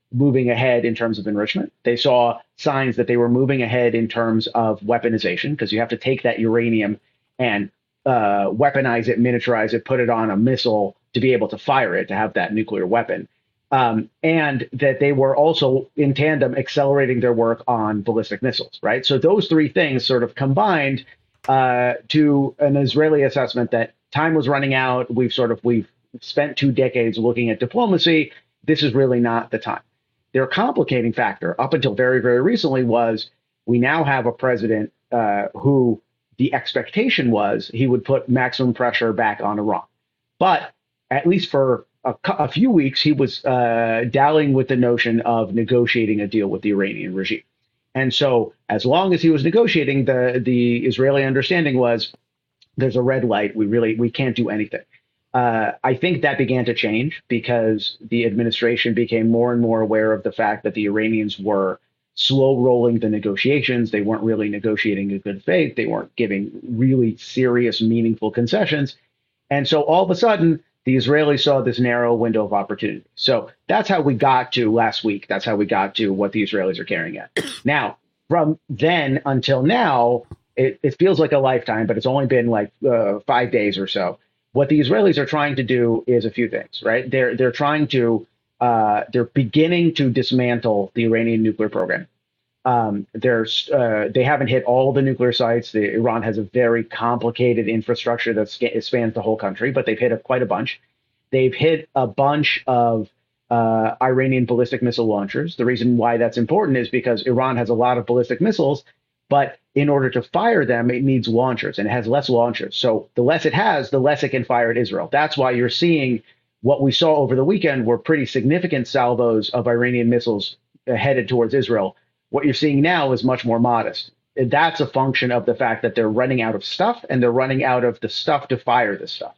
moving ahead in terms of enrichment. They saw signs that they were moving ahead in terms of weaponization, because you have to take that uranium and uh, weaponize it, miniaturize it, put it on a missile to be able to fire it, to have that nuclear weapon. Um, and that they were also in tandem accelerating their work on ballistic missiles, right? So those three things sort of combined uh, to an Israeli assessment that time was running out. We've sort of, we've spent two decades looking at diplomacy. This is really not the time. Their complicating factor up until very, very recently was we now have a president uh, who the expectation was he would put maximum pressure back on Iran. But at least for a, a few weeks, he was uh, dallying with the notion of negotiating a deal with the Iranian regime. And so as long as he was negotiating, the, the Israeli understanding was there's a red light. We really we can't do anything. Uh, I think that began to change because the administration became more and more aware of the fact that the Iranians were slow rolling the negotiations. They weren't really negotiating in good faith. They weren't giving really serious, meaningful concessions. And so all of a sudden, the Israelis saw this narrow window of opportunity. So that's how we got to last week. That's how we got to what the Israelis are carrying at. Now, from then until now, it, it feels like a lifetime, but it's only been like uh, five days or so. What the Israelis are trying to do is a few things, right? They're they're trying to uh, they're beginning to dismantle the Iranian nuclear program. Um, there's uh, they haven't hit all the nuclear sites. The, Iran has a very complicated infrastructure that sc- spans the whole country, but they've hit a, quite a bunch. They've hit a bunch of uh, Iranian ballistic missile launchers. The reason why that's important is because Iran has a lot of ballistic missiles, but in order to fire them, it needs launchers, and it has less launchers. So the less it has, the less it can fire at Israel. That's why you're seeing what we saw over the weekend were pretty significant salvos of Iranian missiles headed towards Israel. What you're seeing now is much more modest. That's a function of the fact that they're running out of stuff, and they're running out of the stuff to fire the stuff.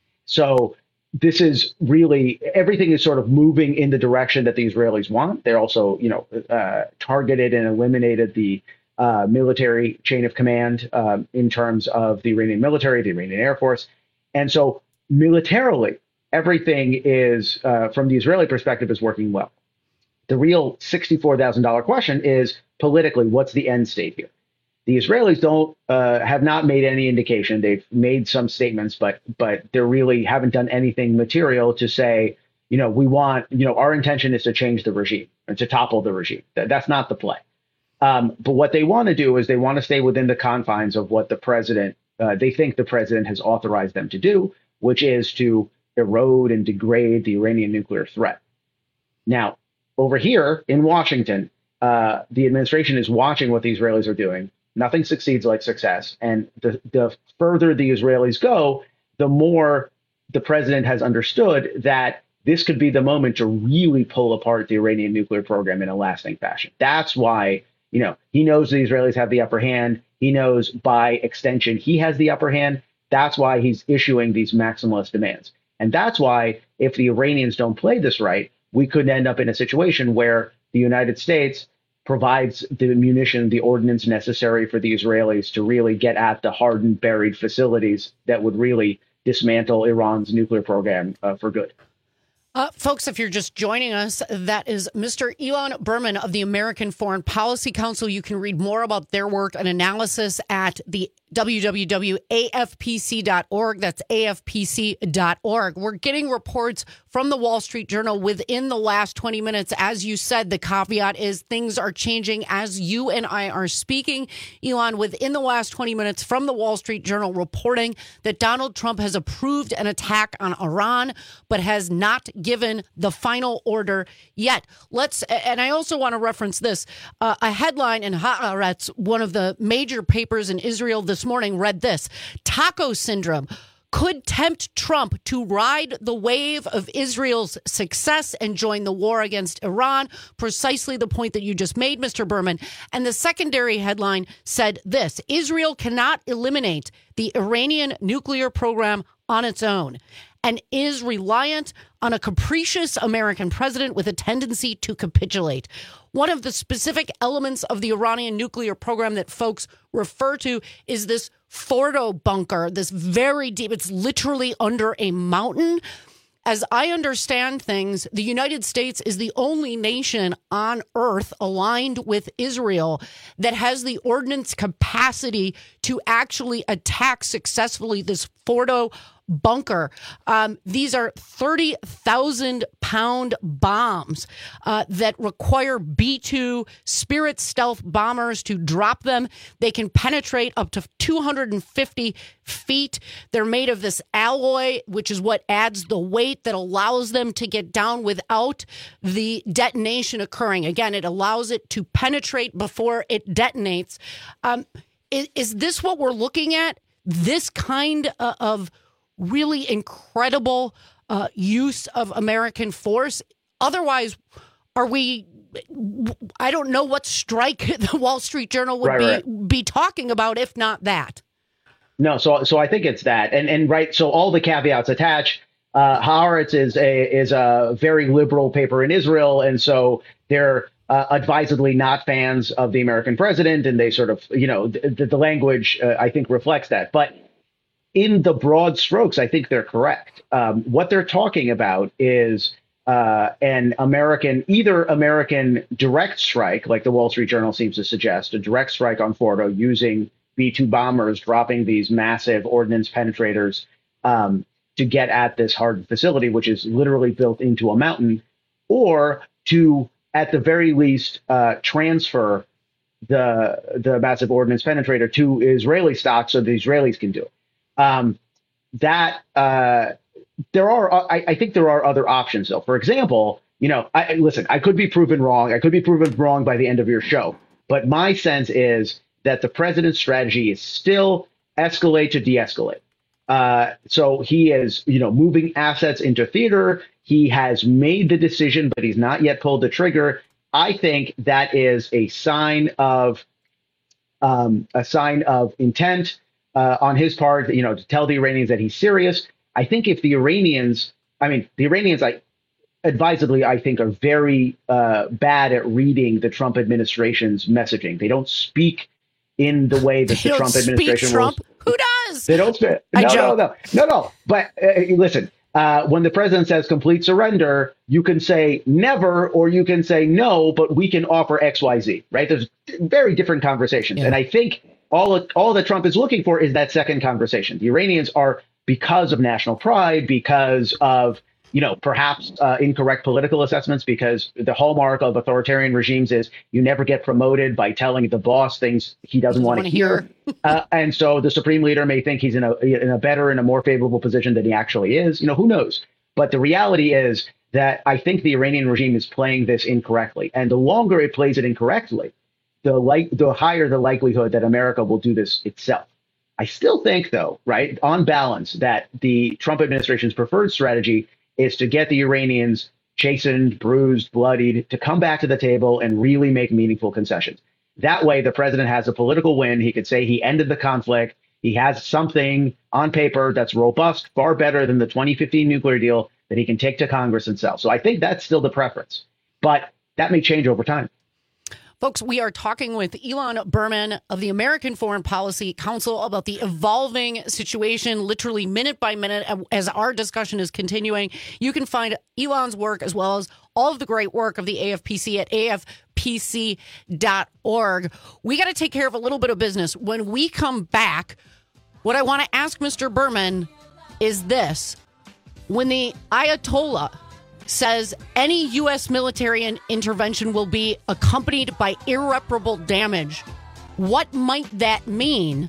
So this is really, everything is sort of moving in the direction that the Israelis want. They're also, you know, uh, targeted and eliminated the Uh, military chain of command um, in terms of the Iranian military, the Iranian Air Force. And so militarily, everything is, uh, from the Israeli perspective, is working well. The real sixty-four thousand dollars question is politically, what's the end state here? The Israelis don't uh, have not made any indication. They've made some statements, but but they really haven't done anything material to say, you know, we want, you know, our intention is to change the regime and to topple the regime. That, that's not the play. Um, but what they want to do is they want to stay within the confines of what the president, uh, they think the president has authorized them to do, which is to erode and degrade the Iranian nuclear threat. Now, over here in Washington, uh, the administration is watching what the Israelis are doing. Nothing succeeds like success. And the, the further the Israelis go, the more the president has understood that this could be the moment to really pull apart the Iranian nuclear program in a lasting fashion. That's why, you know, he knows the Israelis have the upper hand. He knows by extension he has the upper hand. That's why he's issuing these maximalist demands. And that's why if the Iranians don't play this right, we could end up in a situation where the United States provides the munition, the ordnance necessary for the Israelis to really get at the hardened, buried facilities that would really dismantle Iran's nuclear program uh, for good.
Uh, folks, if you're just joining us, that is Mister Ilan Berman of the American Foreign Policy Council. You can read more about their work and analysis at the w w w dot a f p c dot org. That's a f p c dot org. We're getting reports from the Wall Street Journal within the last twenty minutes. As you said, the caveat is things are changing as you and I are speaking. Elon, within the last twenty minutes from the Wall Street Journal reporting that Donald Trump has approved an attack on Iran, but has not given the final order yet. Let's, and I also want to reference this. Uh, a headline in Haaretz, one of the major papers in Israel this morning, read this: Taco syndrome could tempt Trump to ride the wave of Israel's success and join the war against Iran. Precisely the point that you just made, Mister Berman. And the secondary headline said this: Israel cannot eliminate the Iranian nuclear program on its own and is reliant on a capricious American president with a tendency to capitulate. One of the specific elements of the Iranian nuclear program that folks refer to is this Fordo bunker, this very deep, it's literally under a mountain. as I understand things, the United States is the only nation on earth aligned with Israel that has the ordnance capacity to actually attack successfully this Fordo bunker. Um, these are thirty thousand pound bombs uh, that require B two Spirit stealth bombers to drop them. They can penetrate up to two hundred fifty feet. They're made of this alloy, which is what adds the weight that allows them to get down without the detonation occurring. Again, it allows it to penetrate before it detonates. Um, is, is this what we're looking at? This kind of really incredible uh, use of American force? Otherwise, are we, I don't know what strike the Wall Street Journal would
right,
be,
right.
be talking about, if not that.
No, so so I think it's that. And, and right, so all the caveats attach. Uh, Haaretz is a, is a very liberal paper in Israel, and so they're uh, advisedly not fans of the American president, and they sort of, you know, the, the language, uh, I think, reflects that. But in the broad strokes, I think they're correct. Um, what they're talking about is uh, an American, either American direct strike, like the Wall Street Journal seems to suggest, a direct strike on Fordo using B two bombers, dropping these massive ordnance penetrators um, to get at this hardened facility, which is literally built into a mountain, or to, at the very least, uh, transfer the the massive ordnance penetrator to Israeli stock so the Israelis can do it. Um, that uh, there are, I, I think there are other options, though. For example, you know, I, listen, I could be proven wrong. I could be proven wrong by the end of your show. But my sense is that the president's strategy is still escalate to de-escalate. Uh, so he is, you know, moving assets into theater. He has made the decision, but he's not yet pulled the trigger. I think that is a sign of um, a sign of intent. Uh, on his part, you know, to tell the Iranians that he's serious. I think if the Iranians, I mean, the Iranians, I advisedly, I think, are very uh, bad at reading the Trump administration's messaging. They don't speak in the way that
they
the Trump
speak
administration
Trump?
was.
Who does?
They don't speak.
I
No, no,
joke.
no, no, no. But uh, listen, uh, when the president says complete surrender, you can say never, or you can say no, but we can offer X, Y, Z, right? There's very different conversations. Yeah. And I think All, all that Trump is looking for is that second conversation. The Iranians are, because of national pride, because of, you know, perhaps uh, incorrect political assessments, because the hallmark of authoritarian regimes is you never get promoted by telling the boss things he doesn't want to hear. uh, and so the supreme leader may think he's in a in a better and a more favorable position than he actually is. You know, who knows? But the reality is that I think the Iranian regime is playing this incorrectly. And the longer it plays it incorrectly, the like the higher the likelihood that America will do this itself. I still think, though, right, on balance, that the Trump administration's preferred strategy is to get the Iranians chastened, bruised, bloodied, to come back to the table and really make meaningful concessions. That way, the president has a political win. He could say he ended the conflict. He has something on paper that's robust, far better than the twenty fifteen nuclear deal that he can take to Congress and sell. So I think that's still the preference. But that may change over time.
Folks, we are talking with Elon Berman of the American Foreign Policy Council about the evolving situation, literally minute by minute, as our discussion is continuing. You can find Elon's work as well as all of the great work of the A F P C at A F P C dot org. We got to take care of a little bit of business. When we come back, what I want to ask Mister Berman is this. When the Ayatollah says any U S military intervention will be accompanied by irreparable damage, what might that mean?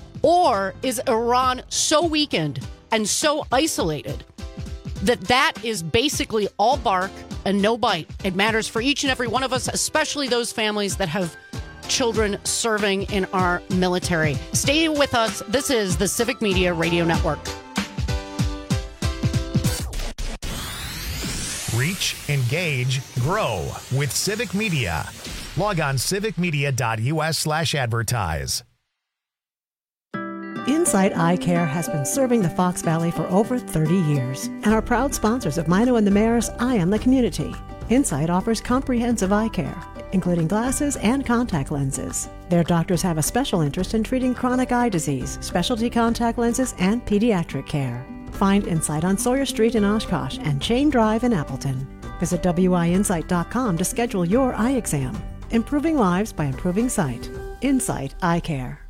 Or is Iran so weakened and so isolated that that is basically all bark and no bite? It matters for each and every one of us, especially those families that have children serving in our military. Stay with us. This is the Civic Media Radio Network.
Reach, engage, grow with Civic Media. Log on civicmedia.us slash advertise.
Insight Eye Care has been serving the Fox Valley for over thirty years and are proud sponsors of Mino and the Mayor's Eye on the Community. Insight offers comprehensive eye care, including glasses and contact lenses. Their doctors have a special interest in treating chronic eye disease, specialty contact lenses, and pediatric care. Find Insight on Sawyer Street in Oshkosh and Chain Drive in Appleton. Visit W I insight dot com to schedule your eye exam. Improving lives by improving sight. Insight Eye Care.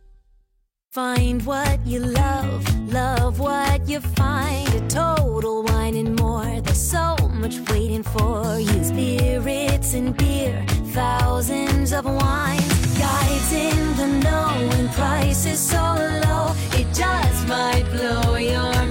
Find what you love, love what you find at Total Wine and More. There's so much waiting for you. Spirits and beer, thousands of wines. Guides in the know and prices so low, it just might blow your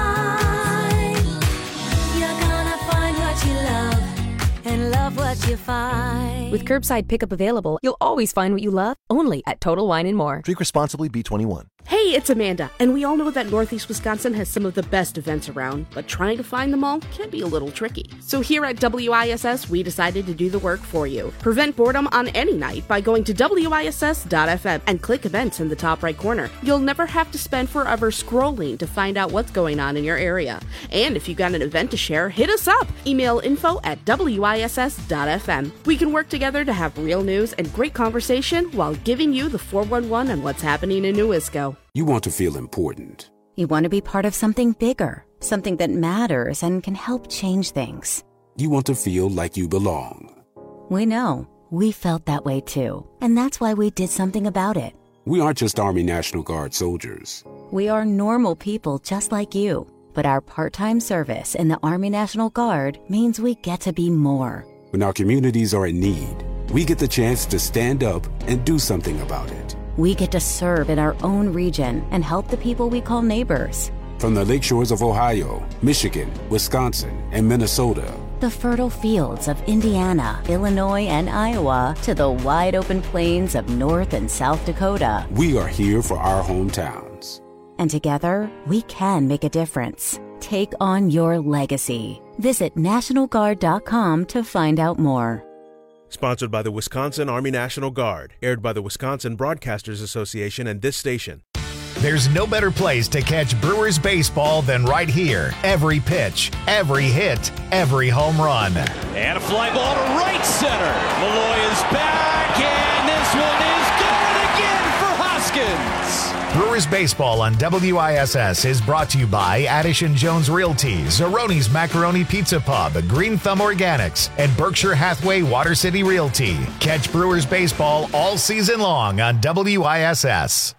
mind. You're gonna find what you love and love what you find.
With curbside pickup available, you'll always find what you love, only at Total Wine and More.
Drink responsibly, B twenty-one.
Hey, it's Amanda, and we all know that Northeast Wisconsin has some of the best events around, but trying to find them all can be a little tricky. So here at W I S S, we decided to do the work for you. Prevent boredom on any night by going to W I S S dot F M and click events in the top right corner. You'll never have to spend forever scrolling to find out what's going on in your area. And if you got an event to share, hit us up. Email info at W I S S dot F M. We can work together to have real news and great conversation while giving you the four one one on what's happening in Newisco.
You want to feel important.
You want to be part of something bigger, something that matters and can help change things.
You want to feel like you belong.
We know. We felt that way too. And that's why we did something about it.
We aren't just Army National Guard soldiers.
We are normal people just like you. But our part-time service in the Army National Guard means we get to be more.
When our communities are in need, we get the chance to stand up and do something about it.
We get to serve in our own region and help the people we call neighbors.
From the lake shores of Ohio, Michigan, Wisconsin, and Minnesota,
the fertile fields of Indiana, Illinois, and Iowa, to the wide open plains of North and South Dakota,
we are here for our hometowns.
And together, we can make a difference. Take on your legacy. Visit National Guard dot com to find out more.
Sponsored by the Wisconsin Army National Guard. Aired by the Wisconsin Broadcasters Association and this station.
There's no better place to catch Brewers baseball than right here. Every pitch, every hit, every home run.
And a fly ball to right center. Malloy is back, and this one is good again for Hoskins.
Brewers baseball on W I S S is brought to you by Addish and Jones Realty, Zeroni's Macaroni Pizza Pub, Green Thumb Organics, and Berkshire Hathaway Water City Realty. Catch Brewers baseball all season long on W I S S.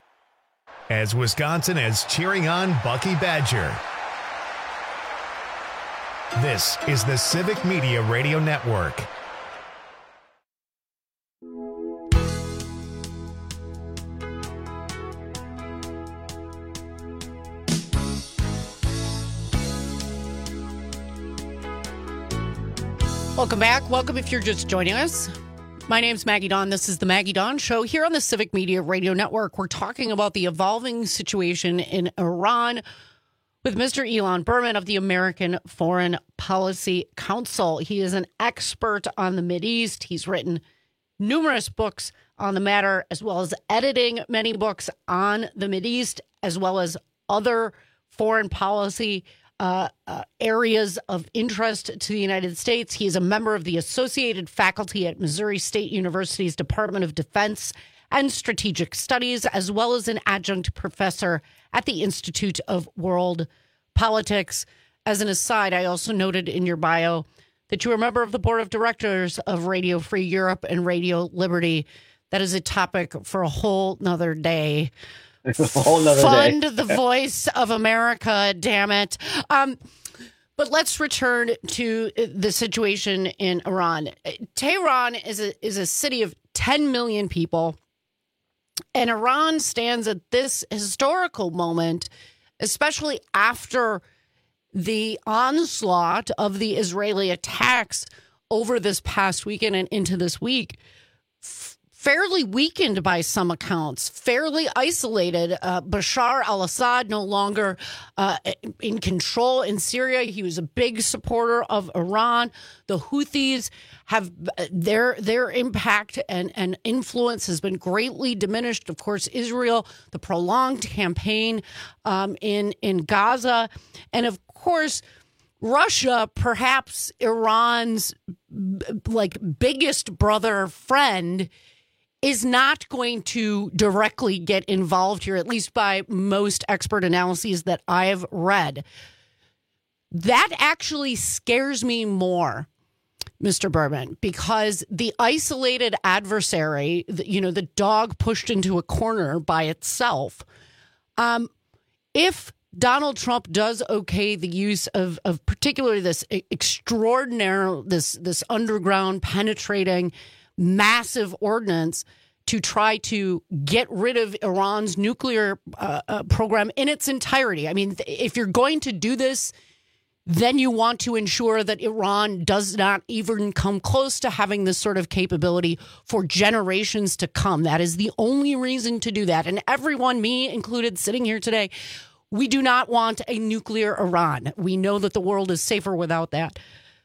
As Wisconsin is cheering on Bucky Badger. This is the Civic Media Radio Network.
Welcome back. Welcome if you're just joining us. My name's Maggie Dawn. This is the Maggie Dawn Show here on the Civic Media Radio Network. We're talking about the evolving situation in Iran with Mister Elon Berman of the American Foreign Policy Council. He is an expert on the Mideast. He's written numerous books on the matter, as well as editing many books on the Mideast, as well as other foreign policy Uh, uh, areas of interest to the United States. He is a member of the Associated Faculty at Missouri State University's Department of Defense and Strategic Studies, as well as an adjunct professor at the Institute of World Politics. As an aside, I also noted in your bio that you're a member of the board of directors of Radio Free Europe and Radio Liberty. That is a topic for a whole nother day.
A whole nother
Fund
day.
the voice of America, damn it. Um, but let's return to the situation in Iran. Tehran is a, is a city of ten million people, and Iran stands at this historical moment, especially after the onslaught of the Israeli attacks over this past weekend and into this week. Fairly weakened by some accounts, fairly isolated. Uh, Bashar al-Assad no longer uh, in control in Syria. He was a big supporter of Iran. The Houthis have their their impact and, and influence has been greatly diminished. Of course, Israel, the prolonged campaign um, in in Gaza, and of course, Russia, perhaps Iran's like biggest brother friend, is not going to directly get involved here, at least by most expert analyses that I've read. That actually scares me more, Mister Berman, because the isolated adversary, you know, the dog pushed into a corner by itself, um, if Donald Trump does okay the use of, of particularly this extraordinary, this, this underground penetrating massive ordinance to try to get rid of Iran's nuclear uh, uh, program in its entirety. I mean, if you're going to do this, then you want to ensure that Iran does not even come close to having this sort of capability for generations to come. That is the only reason to do that. And everyone, me included, sitting here today, we do not want a nuclear Iran. We know that the world is safer without that.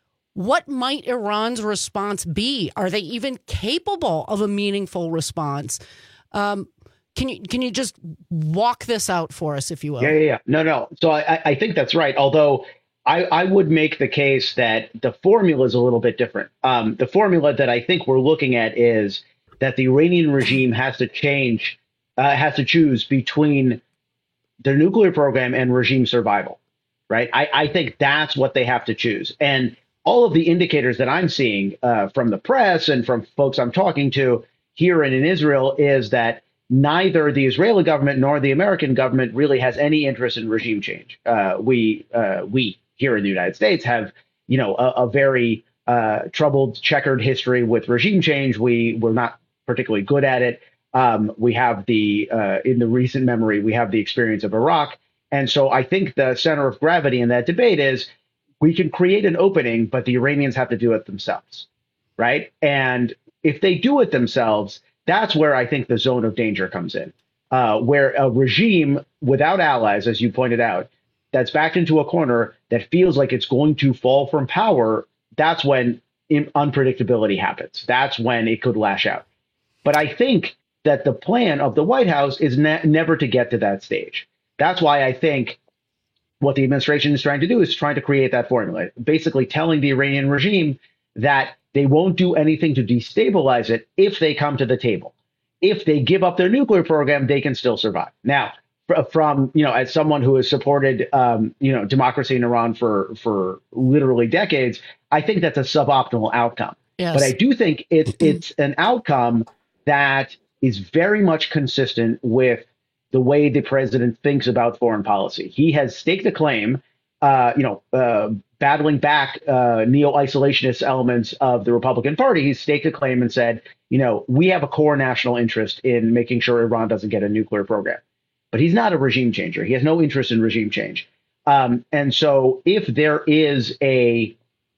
What might Iran's response be? Are they even capable of a meaningful response? Um, can you can you just walk this out for us, if you will?
Yeah, yeah, yeah. No, no. So I, I think that's right. Although I, I would make the case that the formula is a little bit different. Um, the formula that I think we're looking at is that the Iranian regime has to change, uh, has to choose between their nuclear program and regime survival, right? I, I think that's what they have to choose. And all of the indicators that I'm seeing uh, from the press and from folks I'm talking to here and in Israel is that neither the Israeli government nor the American government really has any interest in regime change. Uh, we uh, we here in the United States have, you know, a, a very uh, troubled, checkered history with regime change. We we're not particularly good at it. Um, we have the uh, in the recent memory, we have the experience of Iraq. And so I think the center of gravity in that debate is we can create an opening, but the Iranians have to do it themselves. Right. And if they do it themselves, that's where I think the zone of danger comes in, uh, where a regime without allies, as you pointed out, that's backed into a corner that feels like it's going to fall from power. That's when unpredictability happens. That's when it could lash out. But I think that the plan of the White House is ne- never to get to that stage. That's why I think what the administration is trying to do is trying to create that formula, basically telling the Iranian regime that they won't do anything to destabilize it if they come to the table. If they give up their nuclear program, they can still survive. Now, from, you know, as someone who has supported, um, you know, democracy in Iran for for literally decades, I think that's a suboptimal outcome. Yes. But I do think it's it's an outcome that is very much consistent with the way the president thinks about foreign policy. He has staked a claim, uh, you know, uh, battling back uh, neo-isolationist elements of the Republican Party. He's staked a claim and said, you know, we have a core national interest in making sure Iran doesn't get a nuclear program. But he's not a regime changer. He has no interest in regime change. Um, and so if there is a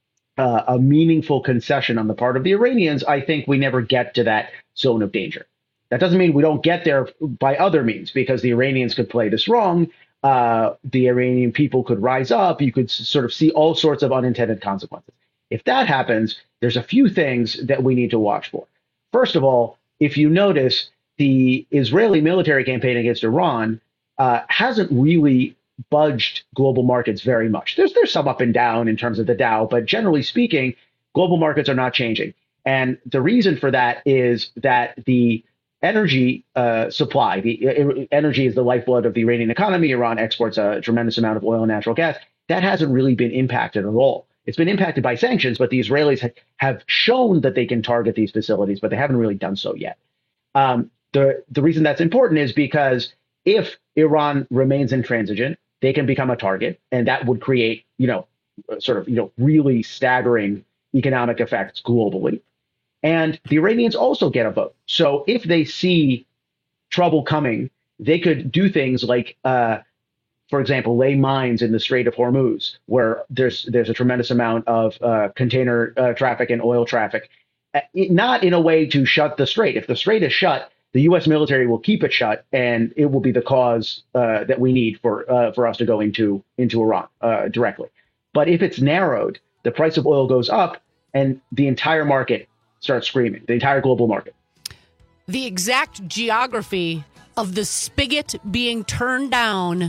uh, a meaningful concession on the part of the Iranians, I think we never get to that zone of danger. That doesn't mean we don't get there by other means, because the Iranians could play this wrong. Uh, the Iranian people could rise up. You could s- sort of see all sorts of unintended consequences. If that happens, there's a few things that we need to watch for. First of all, if you notice, the Israeli military campaign against Iran uh, hasn't really budged global markets very much. There's there's some up and down in terms of the Dow, but generally speaking, global markets are not changing. And the reason for that is that the energy uh, supply, the uh, energy is the lifeblood of the Iranian economy. Iran exports a tremendous amount of oil and natural gas. That hasn't really been impacted at all. It's been impacted by sanctions, but the Israelis ha- have shown that they can target these facilities, but they haven't really done so yet. Um, the the reason that's important is because if Iran remains intransigent, they can become a target, and that would create, you know, sort of, you know, really staggering economic effects globally. And the Iranians also get a vote. So if they see trouble coming, they could do things like, uh, for example, lay mines in the Strait of Hormuz, where there's there's a tremendous amount of uh, container uh, traffic and oil traffic, uh, it, not in a way to shut the strait. If the strait is shut, the U S military will keep it shut, and it will be the cause uh, that we need for uh, for us to go into into Iran uh, directly. But if it's narrowed, the price of oil goes up, and the entire market starts screaming, the entire global market.
The exact geography of the spigot being turned down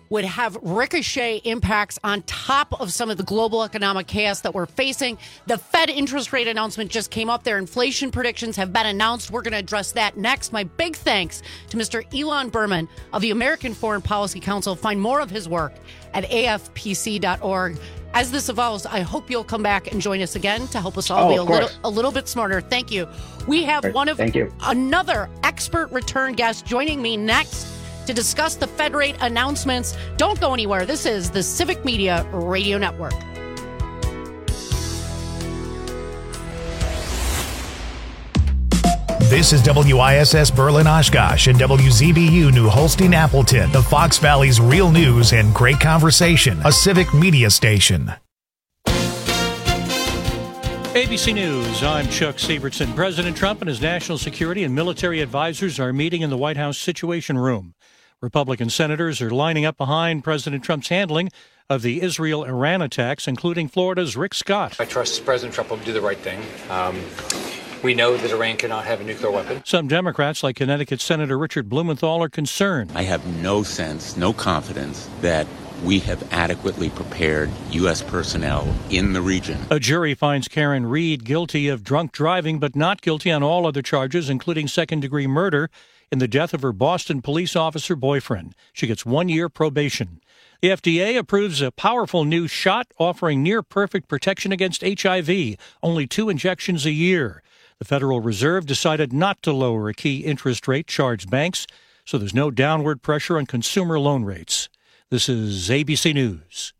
would have ricochet impacts on top of some of the global economic chaos that we're facing. The Fed interest rate announcement just came up. Their inflation predictions have been announced. We're going to address that next. My big thanks to Mister Elon Berman of the American Foreign Policy Council. Find more of his work at A F P C dot org. As this evolves, I hope you'll come back and join us again to help us all
Oh,
be a
of
little
course.
a little bit smarter. Thank you. We have
Right.
one of
Thank you.
another expert return guest joining me next to discuss the Fed rate announcements. Don't go anywhere. This is the Civic Media Radio Network.
This is W I S S Berlin Oshkosh and W Z B U New Holstein Appleton, the Fox Valley's real news and great conversation, a civic media station.
A B C News, I'm Chuck Sievertson. President Trump and his national security and military advisors are meeting in the White House Situation Room. Republican senators are lining up behind President Trump's handling of the Israel-Iran attacks, including Florida's Rick Scott.
I trust President Trump will do the right thing. Um, we know that Iran cannot have a nuclear weapon.
Some Democrats, like Connecticut Senator Richard Blumenthal, are concerned.
I have no sense, no confidence that we have adequately prepared U S personnel in the region.
A jury finds Karen Reed guilty of drunk driving, but not guilty on all other charges, including second-degree murder in the death of her Boston police officer boyfriend. She gets one year probation. The F D A approves a powerful new shot offering near-perfect protection against H I V, only two injections a year. The Federal Reserve decided not to lower a key interest rate charged banks, so there's no downward pressure on consumer loan rates. This is A B C News.